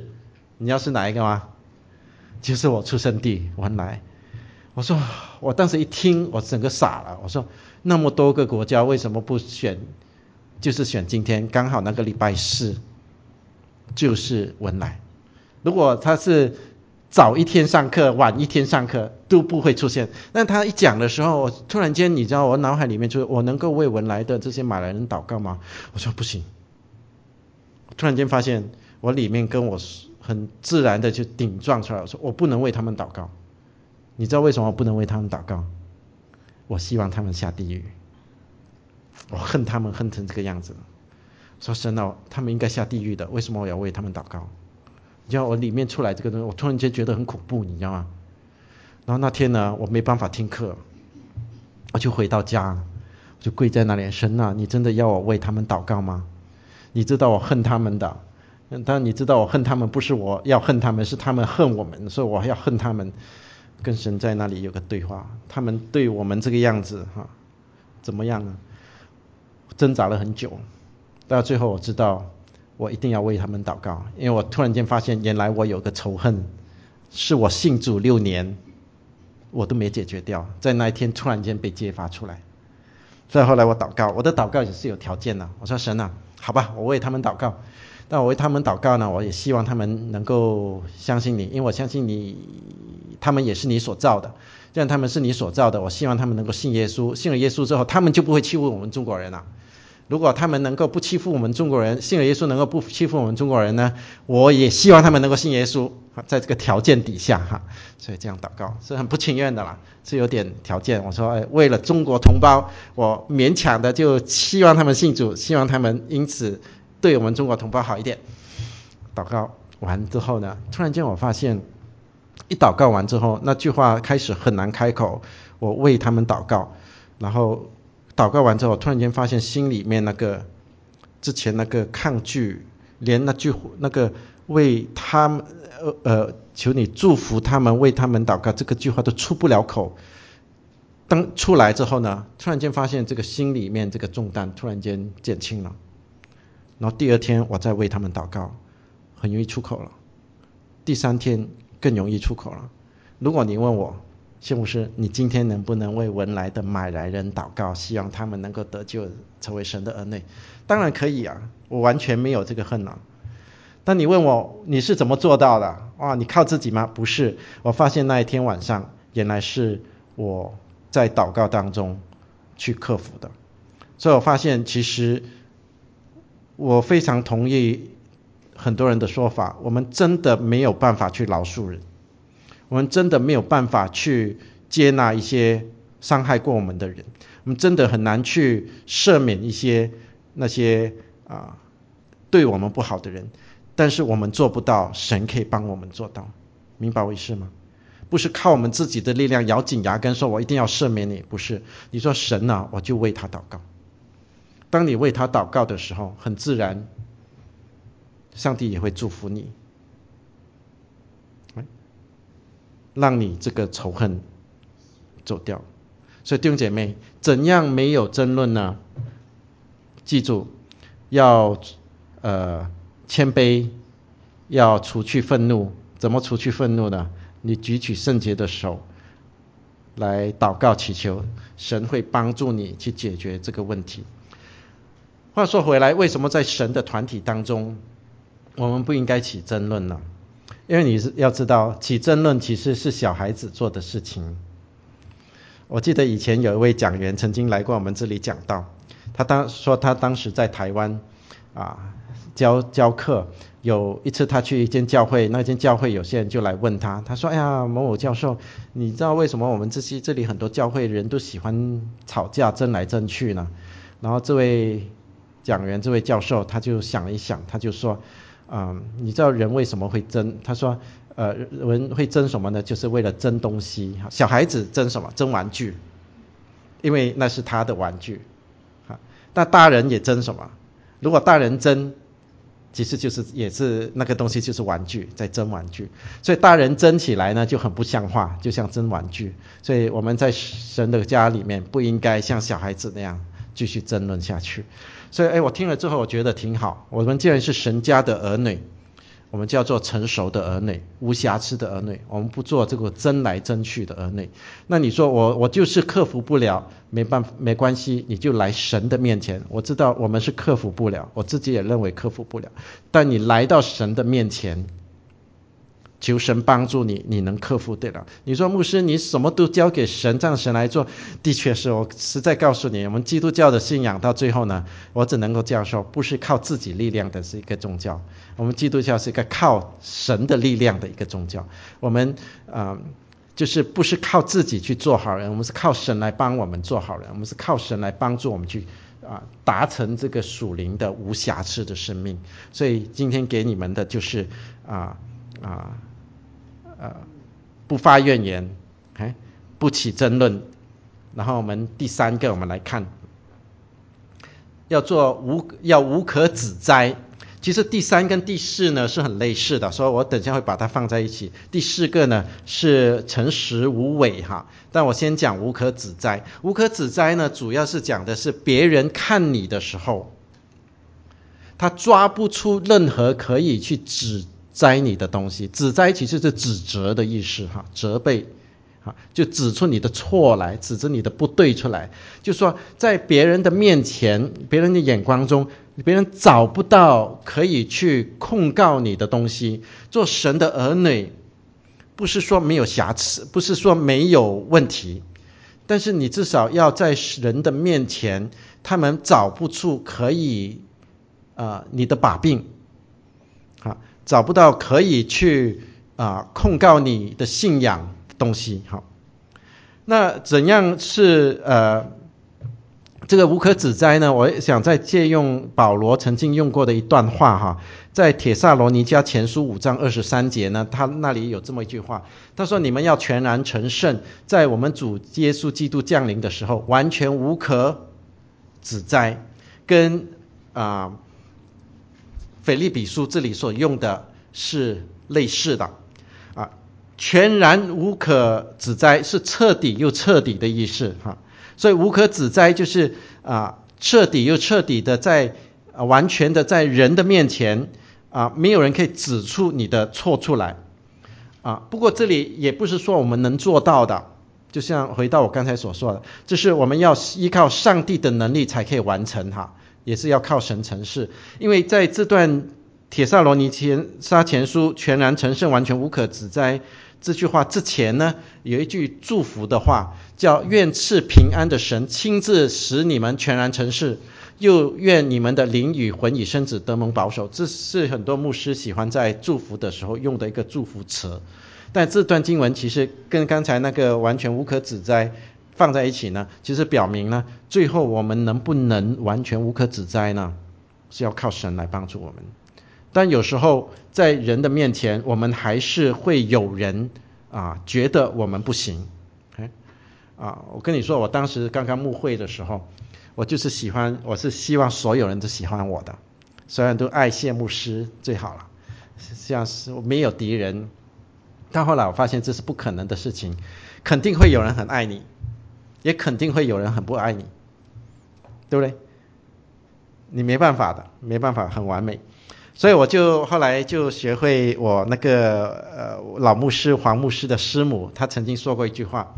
你知道是哪一个吗？就是我出生地文莱。我说我当时一听我整个傻了，我说那么多个国家为什么不选，就是选今天刚好那个礼拜4就是文莱。如果他是早一天上课晚一天上课都不会出现。但他一讲的时候，我突然间你知道我脑海里面就是我能够为文莱的这些马来人祷告吗？我说不行。突然间发现我里面跟我很自然的就顶撞出来，我说我不能为他们祷告。你知道为什么我不能为他们祷告？我希望他们下地狱。我恨他们恨成这个样子。说神啊，他们应该下地狱的，为什么我要为他们祷告？你知道我里面出来这个东西，我突然间觉得很恐怖，你知道吗？然后那天呢，我没办法听课，我就回到家，我就跪在那里，神啊，你真的要我为他们祷告吗？你知道我恨他们的，但你知道我恨他们不是我要恨他们，是他们恨我们，所以我要恨他们。跟神在那里有个对话，他们对我们这个样子怎么样呢？挣扎了很久，到最后我知道我一定要为他们祷告，因为我突然间发现原来我有个仇恨是我信主6年我都没解决掉，在那一天突然间被揭发出来。所以后来我祷告，我的祷告也是有条件的，我说神啊，好吧，我为他们祷告，但我为他们祷告呢，我也希望他们能够相信你，因为我相信你，他们也是你所造的，既然他们是你所造的，我希望他们能够信耶稣，信了耶稣之后他们就不会欺负我们中国人了。如果他们能够不欺负我们中国人，信了耶稣能够不欺负我们中国人呢，我也希望他们能够信耶稣，在这个条件底下所以这样祷告是很不情愿的啦，是有点条件。我说为了中国同胞，我勉强的就希望他们信主，希望他们因此对我们中国同胞好一点。祷告完之后呢，突然间我发现一祷告完之后，那句话开始很难开口，我为他们祷告，然后祷告完之后，突然间发现心里面之前那个抗拒，连那个为他们求你祝福他们，为他们祷告这个句话都出不了口。当出来之后呢，突然间发现这个心里面这个重担突然间减轻了，然后第二天我再为他们祷告，很容易出口了。第三天更容易出口了。如果你问我，谢牧师，你今天能不能为文莱的马来人祷告，希望他们能够得救，成为神的儿女？当然可以啊，我完全没有这个恨啊。但你问我你是怎么做到的？哇，你靠自己吗？不是，我发现那一天晚上，原来是我在祷告当中去克服的。所以我发现其实我非常同意很多人的说法，我们真的没有办法去饶恕人，我们真的没有办法去接纳一些伤害过我们的人，我们真的很难去赦免一些那些对我们不好的人，但是我们做不到，神可以帮我们做到。明白我意思吗？不是靠我们自己的力量咬紧牙根说我一定要赦免你，不是。你说神啊，我就为他祷告。当你为他祷告的时候，很自然上帝也会祝福你，让你这个仇恨走掉。所以弟兄姐妹，怎样没有争论呢？记住，要谦卑，要除去愤怒。怎么除去愤怒呢？你举起圣洁的手来祷告祈求，神会帮助你去解决这个问题。话说回来，为什么在神的团体当中我们不应该起争论呢？因为你要知道，起争论其实是小孩子做的事情。我记得以前有一位讲员曾经来过我们这里讲道，他当时在台湾教课，有一次他去一间教会，那间教会有些人就来问他，他说：“哎呀，某某教授，你知道为什么我们这里很多教会人都喜欢吵架争来争去呢？”然后这位讲员，这位教授他就想了一想，他就说：“你知道人为什么会争？”他说：“人会争什么呢？就是为了争东西。小孩子争什么？争玩具，因为那是他的玩具。那大人也争什么？如果大人争，其实也是那个东西就是玩具，在争玩具。所以大人争起来呢就很不像话，就像争玩具。所以我们在神的家里面不应该像小孩子那样继续争论下去。所以我听了之后我觉得挺好。我们既然是神家的儿女，我们叫做成熟的儿女，无瑕疵的儿女，我们不做这个争来争去的儿女。那你说我就是克服不了，没关系，你就来神的面前。我知道我们是克服不了，我自己也认为克服不了，但你来到神的面前，求神帮助你，你能克服得了。你说牧师，你什么都交给神，让神来做。的确是，我实在告诉你，我们基督教的信仰到最后呢，我只能够这样说，不是靠自己力量的是一个宗教。我们基督教是一个靠神的力量的一个宗教。我们就是不是靠自己去做好人，我们是靠神来帮我们做好人，我们是靠神来帮助我们去达成这个属灵的无瑕疵的生命。所以今天给你们的就是不发怨言，不起争论。然后我们第三个，我们来看，要无可指摘。其实第三跟第四呢是很类似的，所以我等一下会把它放在一起。第四个呢是诚实无伪但我先讲无可指摘。无可指摘呢主要是讲的是别人看你的时候，他抓不出任何可以去指摘你的东西。指摘其实是指责的意思责备就指出你的错来，指着你的不对出来。就说在别人的面前，别人的眼光中，别人找不到可以去控告你的东西。做神的儿女不是说没有瑕疵，不是说没有问题，但是你至少要在人的面前，他们找不出可以你的把柄找不到可以去控告你的信仰的东西。那怎样是这个无可指摘呢？我想再借用保罗曾经用过的一段话在帖撒罗尼迦前书5章23节呢，他那里有这么一句话，他说：“你们要全然成圣，在我们主耶稣基督降临的时候，完全无可指摘，跟腓立比书这里所用的是类似的啊。全然无可指摘是彻底又彻底的意思哈，所以无可指摘就是彻底又彻底的在完全的在人的面前没有人可以指出你的错出来不过这里也不是说我们能做到的，就像回到我刚才所说的，就是我们要依靠上帝的能力才可以完成哈，也是要靠神成事。因为在这段帖撒罗尼迦前书全然成圣完全无可指摘这句话之前呢，有一句祝福的话叫愿赐平安的神亲自使你们全然成事，又愿你们的灵与魂与身子得蒙保守。这是很多牧师喜欢在祝福的时候用的一个祝福词，但这段经文其实跟刚才那个完全无可指摘放在一起呢，其实表明呢，最后我们能不能完全无可指摘呢，是要靠神来帮助我们。但有时候在人的面前，我们还是会有人觉得我们不行。我跟你说，我当时刚刚牧会的时候，我是希望所有人都喜欢我的，所有人都爱谢牧师最好了，像是没有敌人。但后来我发现这是不可能的事情，肯定会有人很爱你，也肯定会有人很不爱你，对不对？你没办法的，没办法很完美。所以我就后来就学会我那个老牧师黄牧师的师母，他曾经说过一句话。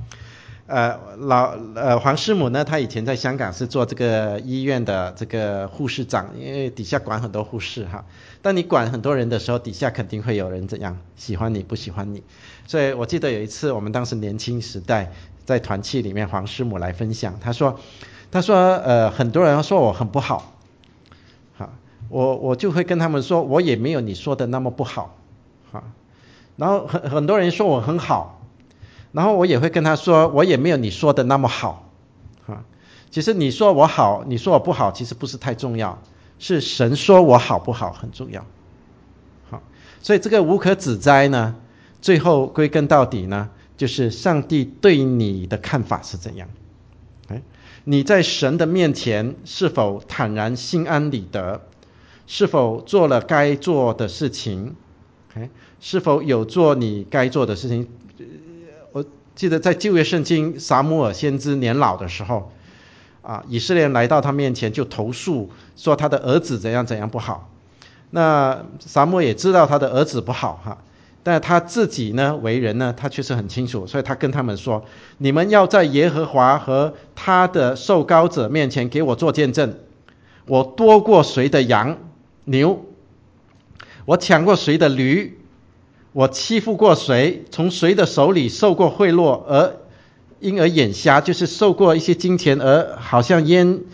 黄师母呢，她以前在香港是做这个医院的这个护士长，因为底下管很多护士哈。当你管很多人的时候，底下肯定会有人怎样喜欢你不喜欢你。所以我记得有一次我们当时年轻时代在团契里面，黄师母来分享，她说很多人说我很不好，我就会跟他们说，我也没有你说的那么不好，然后很多人说我很好。然后我也会跟他说，我也没有你说的那么好其实你说我好，你说我不好，其实不是太重要，是神说我好不好很重要所以这个无可指摘呢，最后归根到底呢，就是上帝对你的看法是怎样你在神的面前是否坦然心安理得，是否做了该做的事情是否有做你该做的事情。我记得在旧约圣经撒母耳先知年老的时候以色列人来到他面前就投诉说他的儿子怎样怎样不好。那撒母耳也知道他的儿子不好但他自己呢为人呢，他确实很清楚，所以他跟他们说，你们要在耶和华和他的受膏者面前给我做见证，我多过谁的羊牛，我抢过谁的驴，我欺负过谁，从谁的手里受过贿赂，因而眼瞎，就是受过一些金钱而好像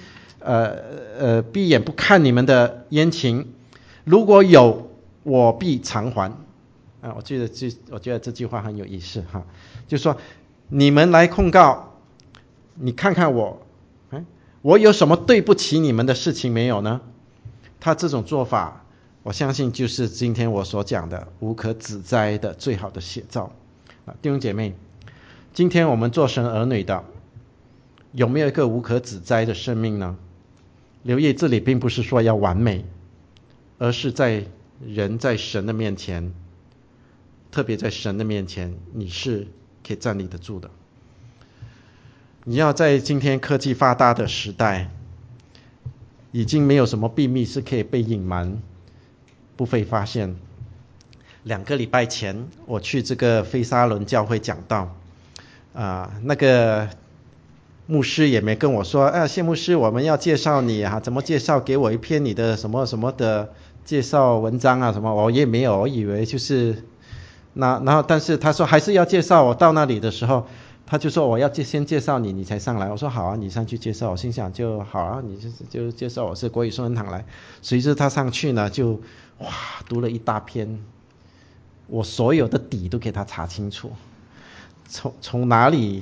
闭眼不看你们的冤情，如果有，我必偿还我觉得这句话很有意思就是说你们来控告，你看看我有什么对不起你们的事情没有呢？他这种做法我相信就是今天我所讲的无可指摘的最好的写照弟兄姐妹，今天我们做神儿女的有没有一个无可指摘的生命呢？留意这里并不是说要完美，而是在神的面前，特别在神的面前你是可以站立得住的。你要在今天科技发达的时代，已经没有什么秘密是可以被隐瞒不被发现。2个礼拜前我去这个菲沙伦教会讲道那个牧师也没跟我说谢牧师我们要介绍你怎么介绍，给我一篇你的什么什么的介绍文章什么，我也没有，我以为就是然后但是他说还是要介绍。我到那里的时候他就说我要先介绍你才上来。我说好你上去介绍。我心想就好你就介绍我是国语圣恩堂来。随着他上去呢，就读了一大篇，我所有的底都给他查清楚，从哪里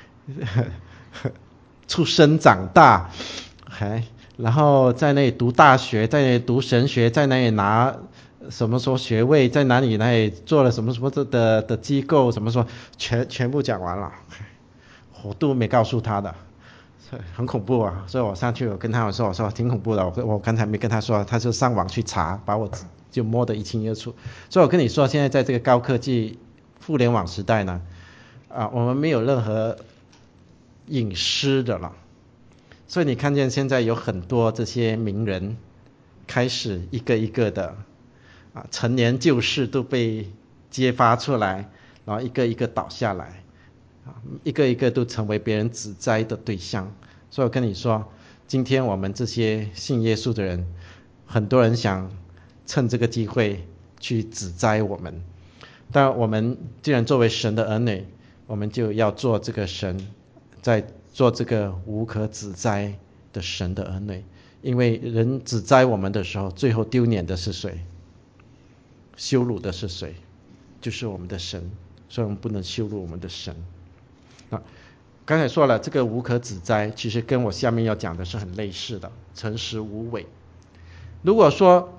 出生长大然后在那里读大学，在那里读神学，在那里拿什么说学位，在哪里做了什么什么的机构，什么说全部讲完了，我都没告诉他的。 很恐怖啊！所以我上去我跟他说，我说挺恐怖的。我刚才没跟他说，他就上网去查，把我就摸得一清二楚。所以我跟你说，现在在这个高科技互联网时代呢，我们没有任何隐私的了。所以你看见现在有很多这些名人开始一个一个的陈年旧事都被揭发出来，然后一个一个倒下来，一个一个都成为别人指摘的对象。所以我跟你说，今天我们这些信耶稣的人，很多人想趁这个机会去指摘我们，但我们既然作为神的儿女，我们就要做这个神，在做这个无可指摘的神的儿女。因为人指摘我们的时候，最后丢脸的是谁？羞辱的是谁？就是我们的神。所以我们不能羞辱我们的神。刚才说了，这个无可指摘其实跟我下面要讲的是很类似的，诚实无伪。如果说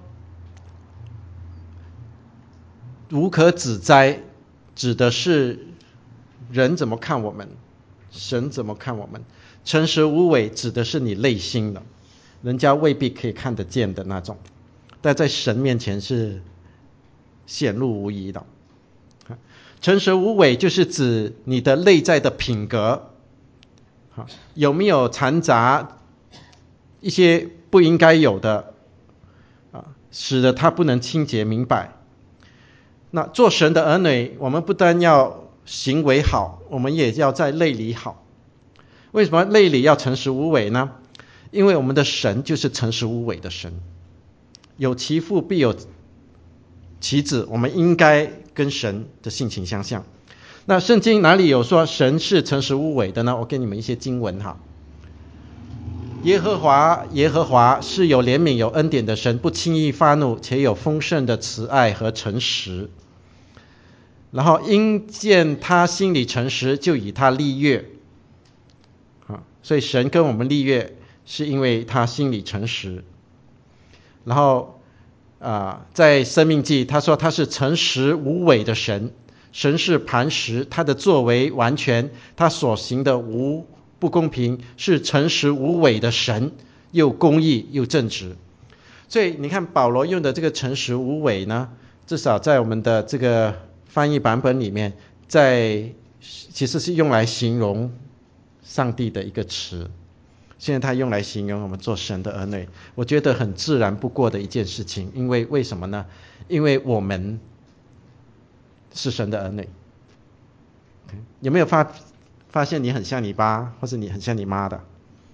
无可指摘指的是人怎么看我们，神怎么看我们，诚实无伪指的是你内心的，人家未必可以看得见的那种，但在神面前是显露无遗的。诚实无伪就是指你的内在的品格有没有掺杂一些不应该有的使得他不能清洁明白。那做神的儿女，我们不但要行为好，我们也要在内里好。为什么内里要诚实无伪呢？因为我们的神就是诚实无伪的神，有其父必有其子，我们应该跟神的性情相像。那圣经哪里有说神是诚实无伪的呢？我给你们一些经文哈。耶和华是有怜悯有恩典的神，不轻易发怒，且有丰盛的慈爱和诚实。然后因见他心里诚实，就以他立约。所以神跟我们立约是因为他心里诚实。然后在申命记他说他是诚实无伪的神，神是磐石，他的作为完全，他所行的无不公平，是诚实无伪的神，又公义又正直。所以你看保罗用的这个诚实无伪呢，至少在我们的这个翻译版本里面，其实是用来形容上帝的一个词。现在他用来形容我们做神的儿女，我觉得很自然不过的一件事情。因为为什么呢？因为我们是神的儿女。有没有发现你很像你爸，或是你很像你妈的？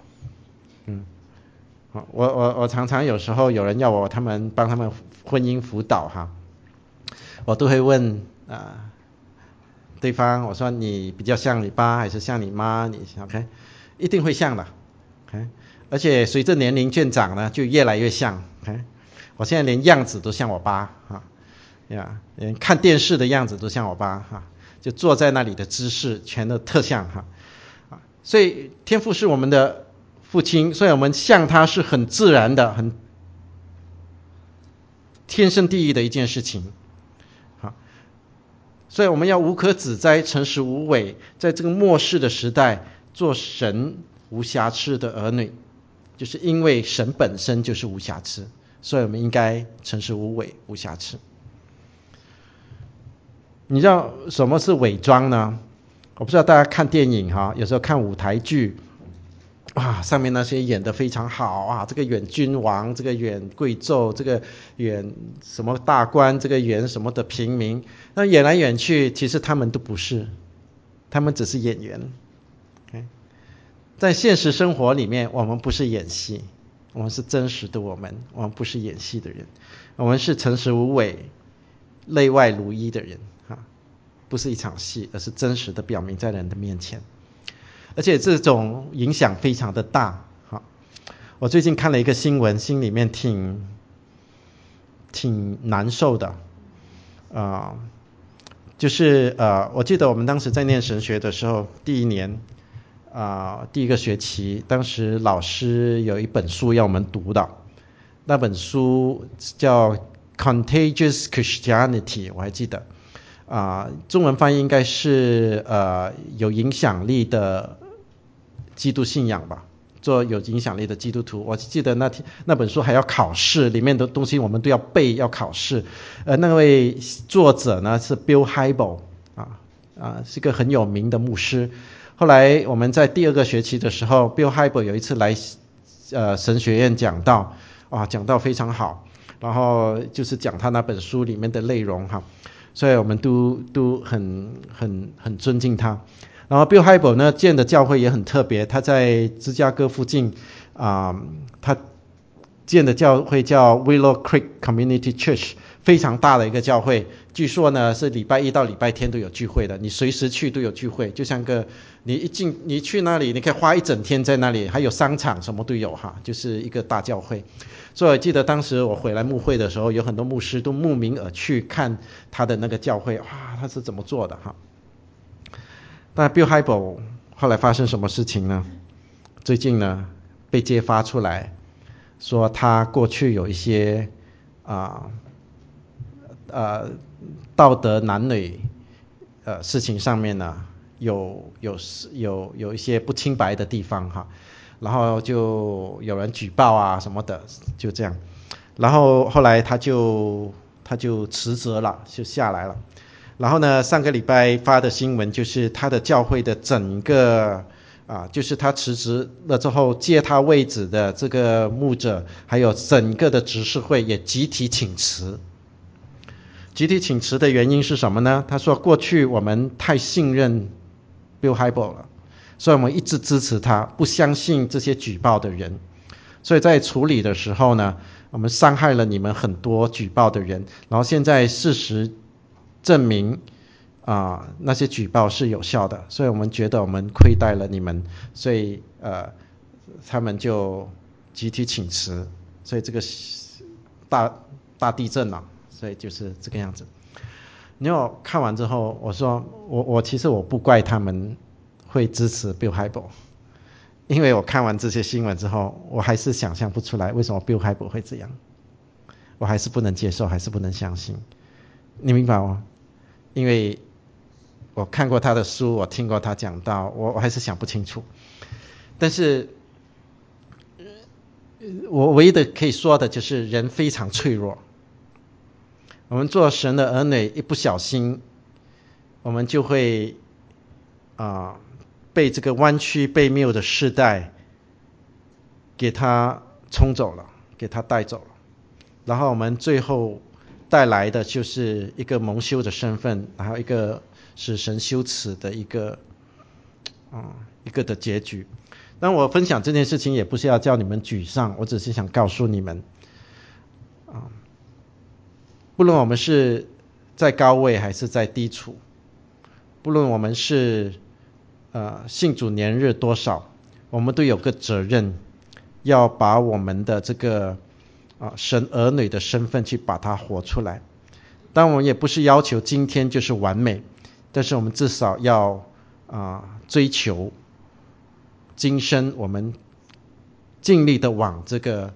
我常常有时候有人要我帮他们婚姻辅导哈，我都会问对方，我说你比较像你爸还是像你妈？你 OK， 一定会像的。OK， 而且随着年龄渐长呢，就越来越像。OK， 我现在连样子都像我爸连看电视的样子都像我爸就坐在那里的姿势全都特像所以天父是我们的父亲，所以我们像他是很自然的，很天生地义的一件事情。所以我们要无可指摘，诚实无伪，在这个末世的时代做神无瑕疵的儿女，就是因为神本身就是无瑕疵，所以我们应该诚实无伪无瑕疵。你知道什么是伪装呢？我不知道大家看电影有时候看舞台剧上面那些演得非常好这个演君王，这个演贵胄，这个演什么大官，这个演什么的平民，那演来演去其实他们都不是，他们只是演员。在现实生活里面我们不是演戏，我们是真实的我们不是演戏的人，我们是诚实无伪内外如一的人不是一场戏，而是真实的表明在人的面前，而且这种影响非常的大。我最近看了一个新闻，心里面挺难受的就是我记得我们当时在念神学的时候，第一年第一个学期，当时老师有一本书要我们读的，那本书叫 Contagious Christianity， 我还记得中文翻译应该是有影响力的基督信仰吧，做有影响力的基督徒。我记得那本书还要考试，里面的东西我们都要背，要考试。那位作者呢是 Bill Hybels 是个很有名的牧师。后来我们在第2个学期的时候 ，Bill Hybels 有一次来神学院讲道，讲道非常好，然后就是讲他那本书里面的内容哈，所以我们都很尊敬他。然后 Bill Hybels 呢建的教会也很特别，他在芝加哥附近他建的教会叫 Willow Creek Community Church， 非常大的一个教会，据说呢是礼拜一到礼拜天都有聚会的，你随时去都有聚会，就像你去那里你可以花一整天在那里，还有商场什么都有哈，就是一个大教会。所以我记得当时我回来牧会的时候，有很多牧师都慕名而去看他的那个教会，他是怎么做的哈。但 Bill Hybels 后来发生什么事情呢？最近呢被揭发出来，说他过去有一些道德男女事情上面呢有一些不清白的地方哈，然后就有人举报什么的，就这样。然后后来他就辞职了，就下来了。然后呢，上个礼拜发的新闻就是他的教会的整个就是他辞职了之后接他位置的这个牧者，还有整个的执事会也集体请辞。集体请辞的原因是什么呢？他说过去我们太信任 Bill Hybels 了，所以我们一直支持他，不相信这些举报的人，所以在处理的时候呢，我们伤害了你们很多举报的人，然后现在事实证明那些举报是有效的，所以我们觉得我们亏待了你们，所以他们就集体请辞。所以这个大地震了，所以就是这个样子。你有看完之后，我说我其实我不怪他们会支持 Bill Hybels， 因为我看完这些新闻之后，我还是想象不出来为什么 Bill Hybels 会这样，我还是不能接受，还是不能相信。你明白吗？因为我看过他的书，我听过他讲道，我还是想不清楚。但是我唯一的可以说的就是人非常脆弱，我们做神的儿女一不小心，我们就会被这个弯曲悖谬的世代给他冲走了，给他带走了，然后我们最后带来的就是一个蒙羞的身份，然后一个使神羞耻的一个的结局。但我分享这件事情也不是要叫你们沮丧，我只是想告诉你们不论我们是在高位还是在低处，不论我们是信主年日多少，我们都有个责任，要把我们的这个神儿女的身份去把它活出来。当我们也不是要求今天就是完美，但是我们至少要追求今生我们尽力的往这个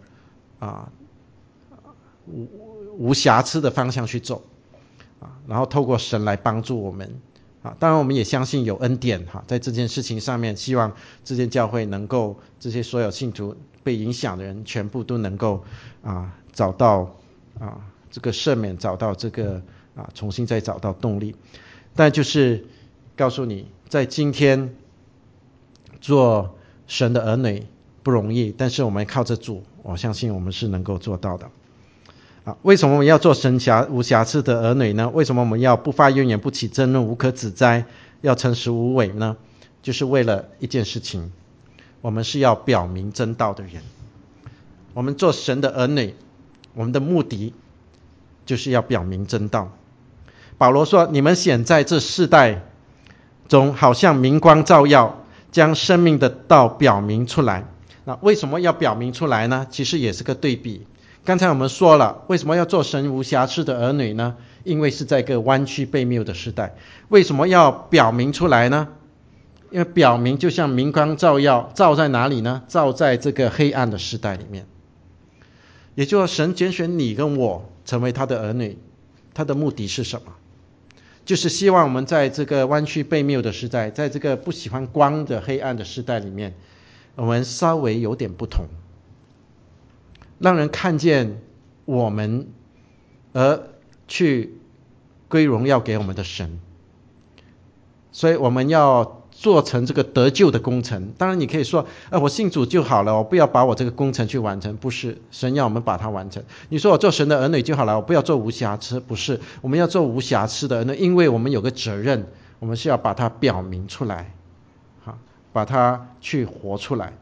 无瑕疵的方向去走然后透过神来帮助我们当然我们也相信有恩典在这件事情上面，希望这间教会能够这些所有信徒被影响的人全部都能够找到这个赦免，找到这个重新再找到动力。但就是告诉你，在今天做神的儿女不容易，但是我们靠着主，我相信我们是能够做到的。为什么我们要做神无瑕疵的儿女呢？为什么我们要不发怨言，不起争论，无可指摘，要诚实无伪呢？就是为了一件事情，我们是要表明真道的人。我们做神的儿女，我们的目的就是要表明真道。保罗说，你们显在这世代中好像明光照耀，将生命的道表明出来。那为什么要表明出来呢？其实也是个对比。刚才我们说了，为什么要做神无瑕疵的儿女呢？因为是在一个弯曲悖谬的时代。为什么要表明出来呢？因为表明就像明光照耀，照在哪里呢？照在这个黑暗的时代里面。也就是神拣选你跟我成为他的儿女，他的目的是什么？ 就是希望我们在这个弯曲悖谬的时代，在这个不喜欢光的黑暗的时代里面，我们稍微有点不同，让人看见我们，而去归荣耀给我们的神。所以我们要做成这个得救的工程。当然你可以说我信主就好了，我不要把我这个工程去完成。不是，神要我们把它完成。你说我做神的儿女就好了，我不要做无瑕疵。不是，我们要做无瑕疵的儿女，因为我们有个责任，我们是要把它表明出来，把它去活出来。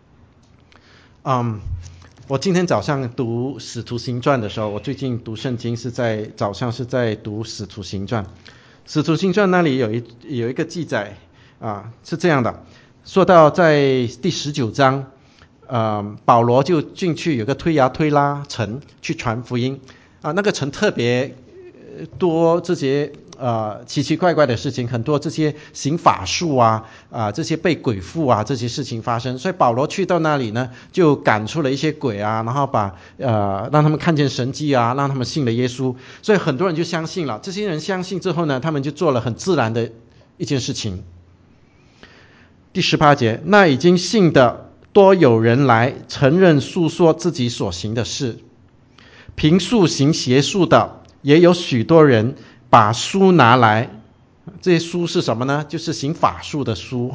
我今天早上读使徒行传的时候，我最近读圣经是在早上是在读使徒行传。使徒行传那里有一个记载是这样的，说到在第19章，保罗就进去有个推雅推拉城去传福音那个城特别多这些奇奇怪怪的事情，很多这些行法术这些被鬼附这些事情发生。所以保罗去到那里呢，就赶出了一些鬼然后让他们看见神迹让他们信了耶稣。所以很多人就相信了。这些人相信之后呢，他们就做了很自然的一件事情。第18节，那已经信的多有人来承认述说自己所行的事，凭术行邪术的也有许多人把书拿来。这些书是什么呢？就是行法术的书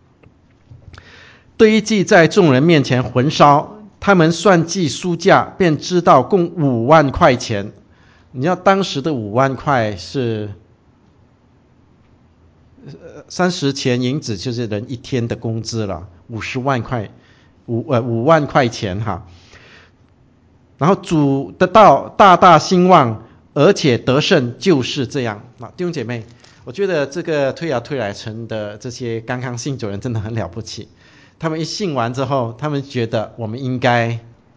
堆积在众人面前焚烧，他们算计书价，便知道共5万块钱。你知道当时的5万块是30钱银子，就是人一天的工资了，50万块，5万块钱然后主的道大大兴旺，而且得胜，就是这样弟兄姐妹，我觉得这个推雅推来城的这些刚刚信主人真的很了不起。他们一信完之后，他们觉得我们应该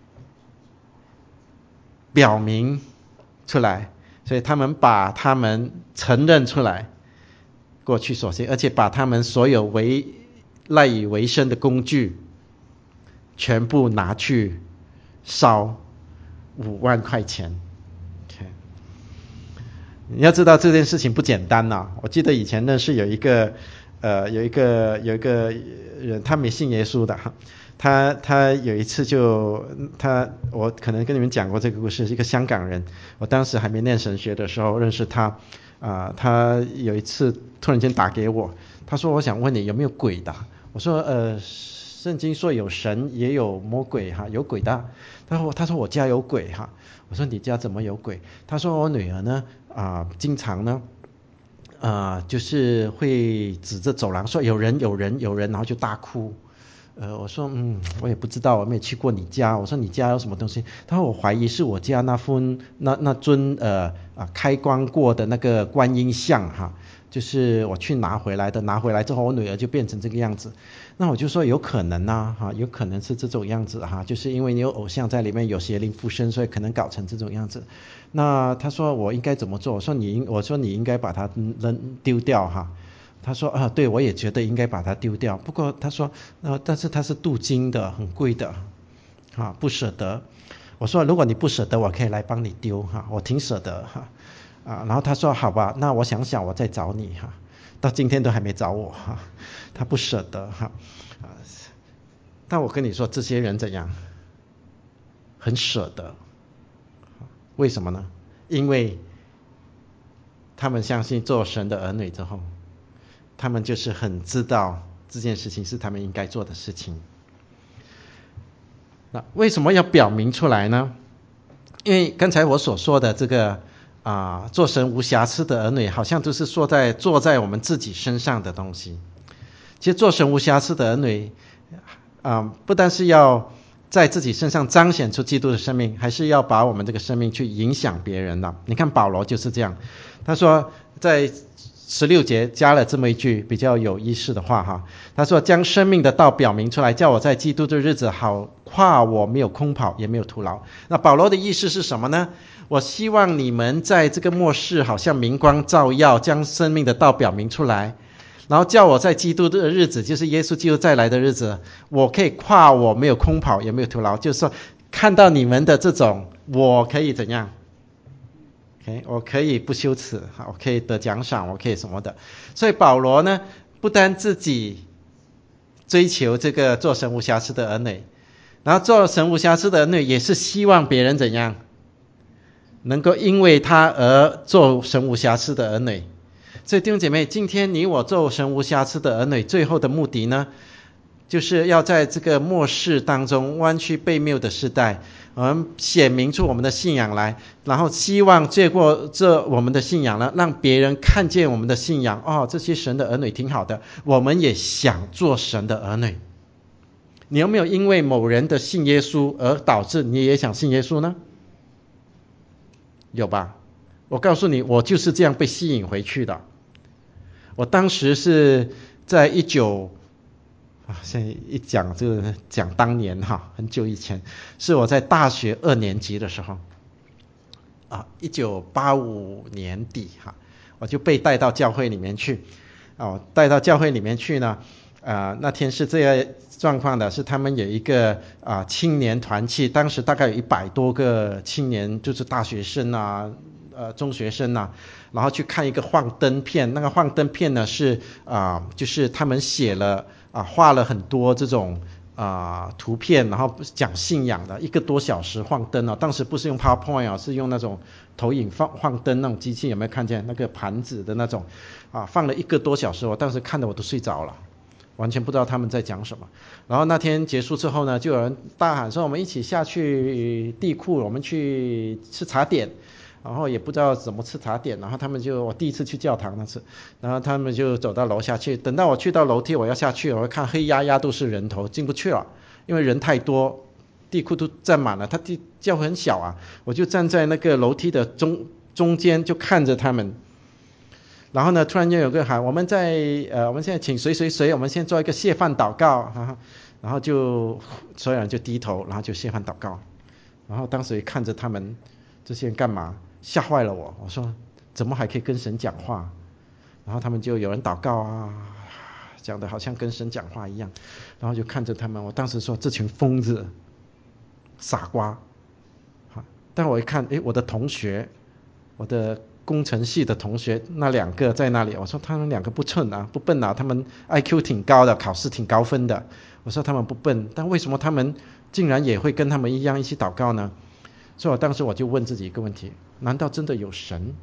表明出来，所以他们把他们承认出来过去所信，而且把他们所有赖以为生的工具全部拿去烧5万块钱。你要知道这件事情不简单我记得以前认识有一个人，他没信耶稣的他有一次我可能跟你们讲过这个故事，是一个香港人。我当时还没念神学的时候认识他他有一次突然间打给我，他说我想问你有没有鬼的。我说圣经说有神也有魔鬼有鬼的。他说我家有鬼我说你家怎么有鬼？他说我女儿呢经常呢就是会指着走廊说有人，然后就大哭。我说我也不知道，我没有去过你家。我说你家有什么东西？他说我怀疑是我家那尊开光过的那个观音像就是我去拿回来的，拿回来之后我女儿就变成这个样子。那我就说有可能有可能是这种样子就是因为你有偶像在里面，有邪灵附身，所以可能搞成这种样子。那他说我应该怎么做？我说你应该把它丢掉他说对，我也觉得应该把它丢掉。不过他说但是它是镀金的，很贵的不舍得。我说如果你不舍得，我可以来帮你丢我挺舍得然后他说好吧，那我想想我再找你到今天都还没找我他不舍得但我跟你说这些人怎样，很舍得。为什么呢？因为他们相信做神的儿女之后，他们就是很知道这件事情是他们应该做的事情。那为什么要表明出来呢？因为刚才我所说的这个做神无瑕疵的儿女，好像都是坐在我们自己身上的东西。其实做神无瑕疵的儿女不但是要在自己身上彰显出基督的生命，还是要把我们这个生命去影响别人的。你看保罗就是这样，他说在16节加了这么一句比较有意思的话他说将生命的道表明出来，叫我在基督的日子好夸我没有空跑也没有徒劳。那保罗的意思是什么呢？我希望你们在这个末世好像明光照耀，将生命的道表明出来，然后叫我在基督的日子，就是耶稣基督再来的日子，我可以夸我没有空跑也没有徒劳。就是说看到你们的这种，我可以怎样 OK， 我可以不羞耻，我可以得奖赏，我可以什么的。所以保罗呢，不单自己追求这个做神无瑕疵的儿女，然后做神无瑕疵的儿女也是希望别人怎样能够因为他而做神无瑕疵的儿女。所以弟兄姐妹，今天你我做神无瑕疵的儿女，最后的目的呢，就是要在这个末世当中弯曲悖谬的时代，我们显明出我们的信仰来，然后希望借过这我们的信仰呢，让别人看见我们的信仰，这些神的儿女挺好的，我们也想做神的儿女。你有没有因为某人的信耶稣而导致你也想信耶稣呢？有吧？我告诉你，我就是这样被吸引回去的。我当时是在现在一讲就讲当年很久以前，是我在大学2年级的时候1985年底我就被带到教会里面去。带到教会里面去呢，那天是这样状况的，是他们有一个青年团契，当时大概有100多个青年，就是大学生中学生然后去看一个幻灯片。那个幻灯片呢是就是他们写了画了很多这种图片，然后讲信仰的，1个多小时幻灯当时不是用 PowerPoint 是用那种投影幻灯那种机器，有没有看见那个盘子的那种放了1个多小时，我当时看的我都睡着了，完全不知道他们在讲什么。然后那天结束之后呢，就有人大喊说我们一起下去地库，我们去吃茶点。然后也不知道怎么吃茶点，然后我第一次去教堂那次，然后他们就走到楼下去。等到我去到楼梯，我要下去，我看黑压压都是人头，进不去了，因为人太多，地库都站满了。教会很小我就站在那个楼梯的中间，就看着他们。然后呢，突然间有个喊，我们现在请谁，我们先做一个谢饭祷告。然后就所有人就低头，然后就谢饭祷告。然后当时看着他们这些人干嘛，吓坏了我。我说怎么还可以跟神讲话？然后他们就有人祷告讲的好像跟神讲话一样。然后就看着他们，我当时说这群疯子傻瓜。但我一看，我的同学，我的工程系的同学那2个在那里，我说他们2个不蠢不笨他们 IQ 挺高的，考试挺高分的。我说他们不笨，但为什么他们竟然也会跟他们一样一起祷告呢？所以我当时我就问自己一个问题，难道真的有神？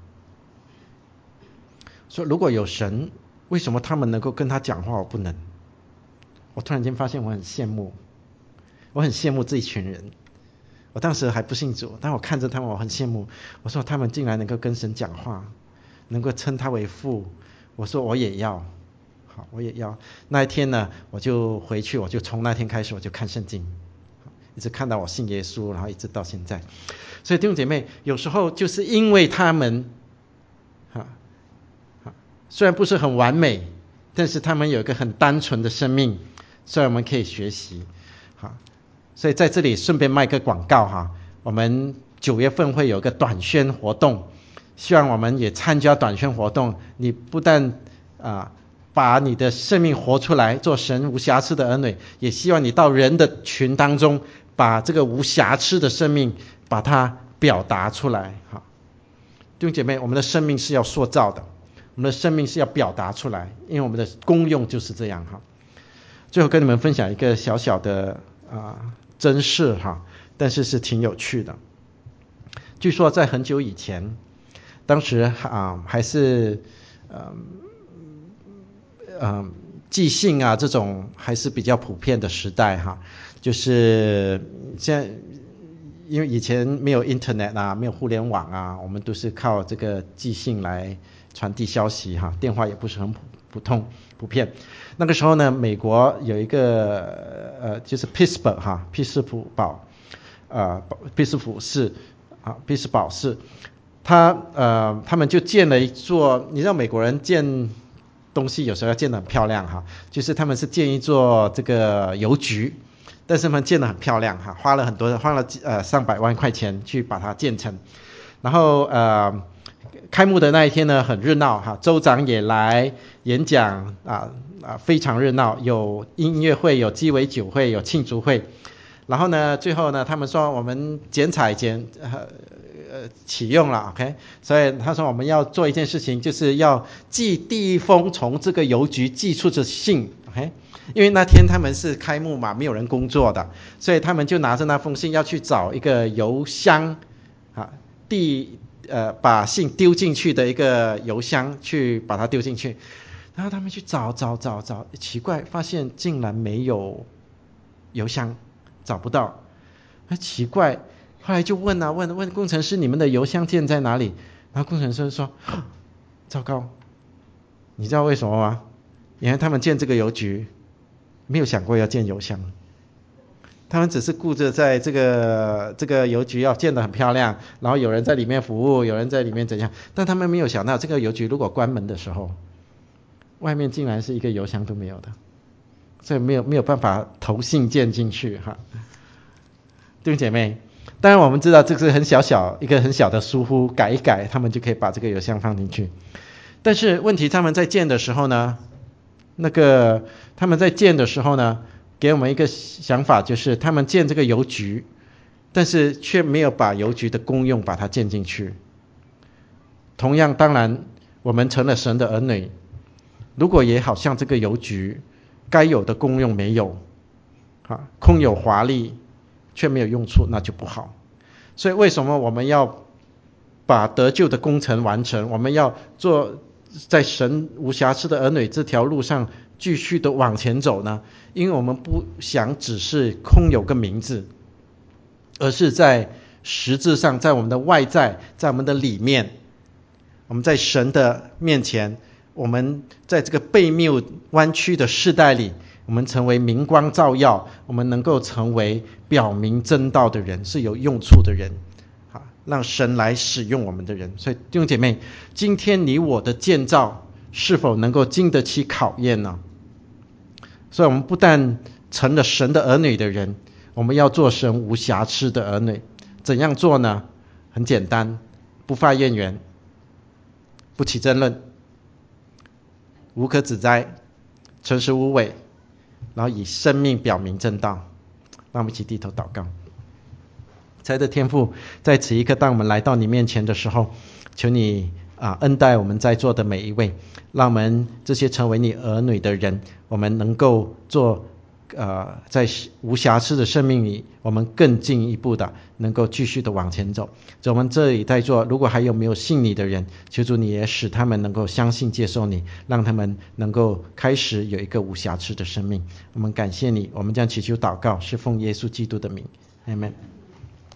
说如果有神，为什么他们能够跟他讲话，我不能？我突然间发现我很羡慕这一群人。我当时还不信主，但我看着他们我很羡慕。我说他们竟然能够跟神讲话，能够称他为父。我说我也要，我也要。那一天呢，我就回去，我就从那天开始我就看圣经，一直看到我信耶稣，然后一直到现在。所以弟兄姐妹，有时候就是因为他们虽然不是很完美，但是他们有一个很单纯的生命，所以我们可以学习。所以在这里顺便卖个广告我们9月份会有一个短宣活动，希望我们也参加短宣活动。你不但把你的生命活出来，做神无瑕疵的儿女，也希望你到人的群当中，把这个无瑕疵的生命把它表达出来。弟兄姐妹，我们的生命是要塑造的，我们的生命是要表达出来，因为我们的功用就是这样最后跟你们分享一个小小的真事但是是挺有趣的。据说在很久以前，当时还是寄信这种还是比较普遍的时代就是现在因为以前没有 internet 没有互联网我们都是靠这个寄信来传递消息电话也不是很普遍。那个时候呢，美国有一个就是 Pittsburgh 匹兹堡市他们就建了一座，你知道美国人建东西有时候要建得很漂亮就是他们是建一座这个邮局，但是他们建得很漂亮花了上百万块钱去把它建成。然后开幕的那一天呢很热闹州长也来演讲非常热闹，有音乐会，有鸡尾酒会，有庆祝会。然后呢最后呢他们说我们剪彩启用了 OK。 所以他说我们要做一件事情，就是要寄第一封从这个邮局寄出的信 OK。 因为那天他们是开幕嘛，没有人工作的，所以他们就拿着那封信要去找一个邮箱把信丢进去的一个邮箱，去把它丢进去。然后他们去找，奇怪，发现竟然没有邮箱，找不到。奇怪，后来就问工程师，你们的邮箱建在哪里？然后工程师说，糟糕，你知道为什么吗？原来他们建这个邮局没有想过要建邮箱，他们只是顾着在这个邮局要建得很漂亮，然后有人在里面服务，有人在里面怎样，但他们没有想到这个邮局如果关门的时候，外面竟然是一个邮箱都没有的，所以没有办法投信件进去哈。弟兄姐妹，当然我们知道这是一个很小的疏忽，改一改他们就可以把这个邮箱放进去。但是问题他们在建的时候呢，给我们一个想法，就是他们建这个邮局，但是却没有把邮局的功用把它建进去。同样，当然我们成了神的儿女，如果也好像这个邮局该有的功用没有，空有华丽却没有用处，那就不好。所以为什么我们要把得救的工程完成？我们要做在神无瑕疵的儿女这条路上继续的往前走呢？因为我们不想只是空有个名字，而是在实质上，在我们的外在，在我们的里面，我们在神的面前，我们在这个悖谬弯曲的世代里，我们成为明光照耀，我们能够成为表明真道的人，是有用处的人，让神来使用我们的人。所以弟兄姐妹，今天你我的建造是否能够经得起考验呢？所以我们不但成了神的儿女的人，我们要做神无瑕疵的儿女。怎样做呢？很简单，不发怨言，不起争论，无可指摘，诚实无伪，然后以生命表明正道。让我们一起低头祷告。亲爱的天父，在此一刻，当我们来到你面前的时候，求你恩待我们在座的每一位，让我们这些成为你儿女的人，我们能够做在无瑕疵的生命里，我们更进一步的能够继续的往前走。我们这里在座，如果还有没有信你的人，求主你也使他们能够相信接受你，让他们能够开始有一个无瑕疵的生命。我们感谢你，我们将祈求祷告是奉耶稣基督的名，阿们。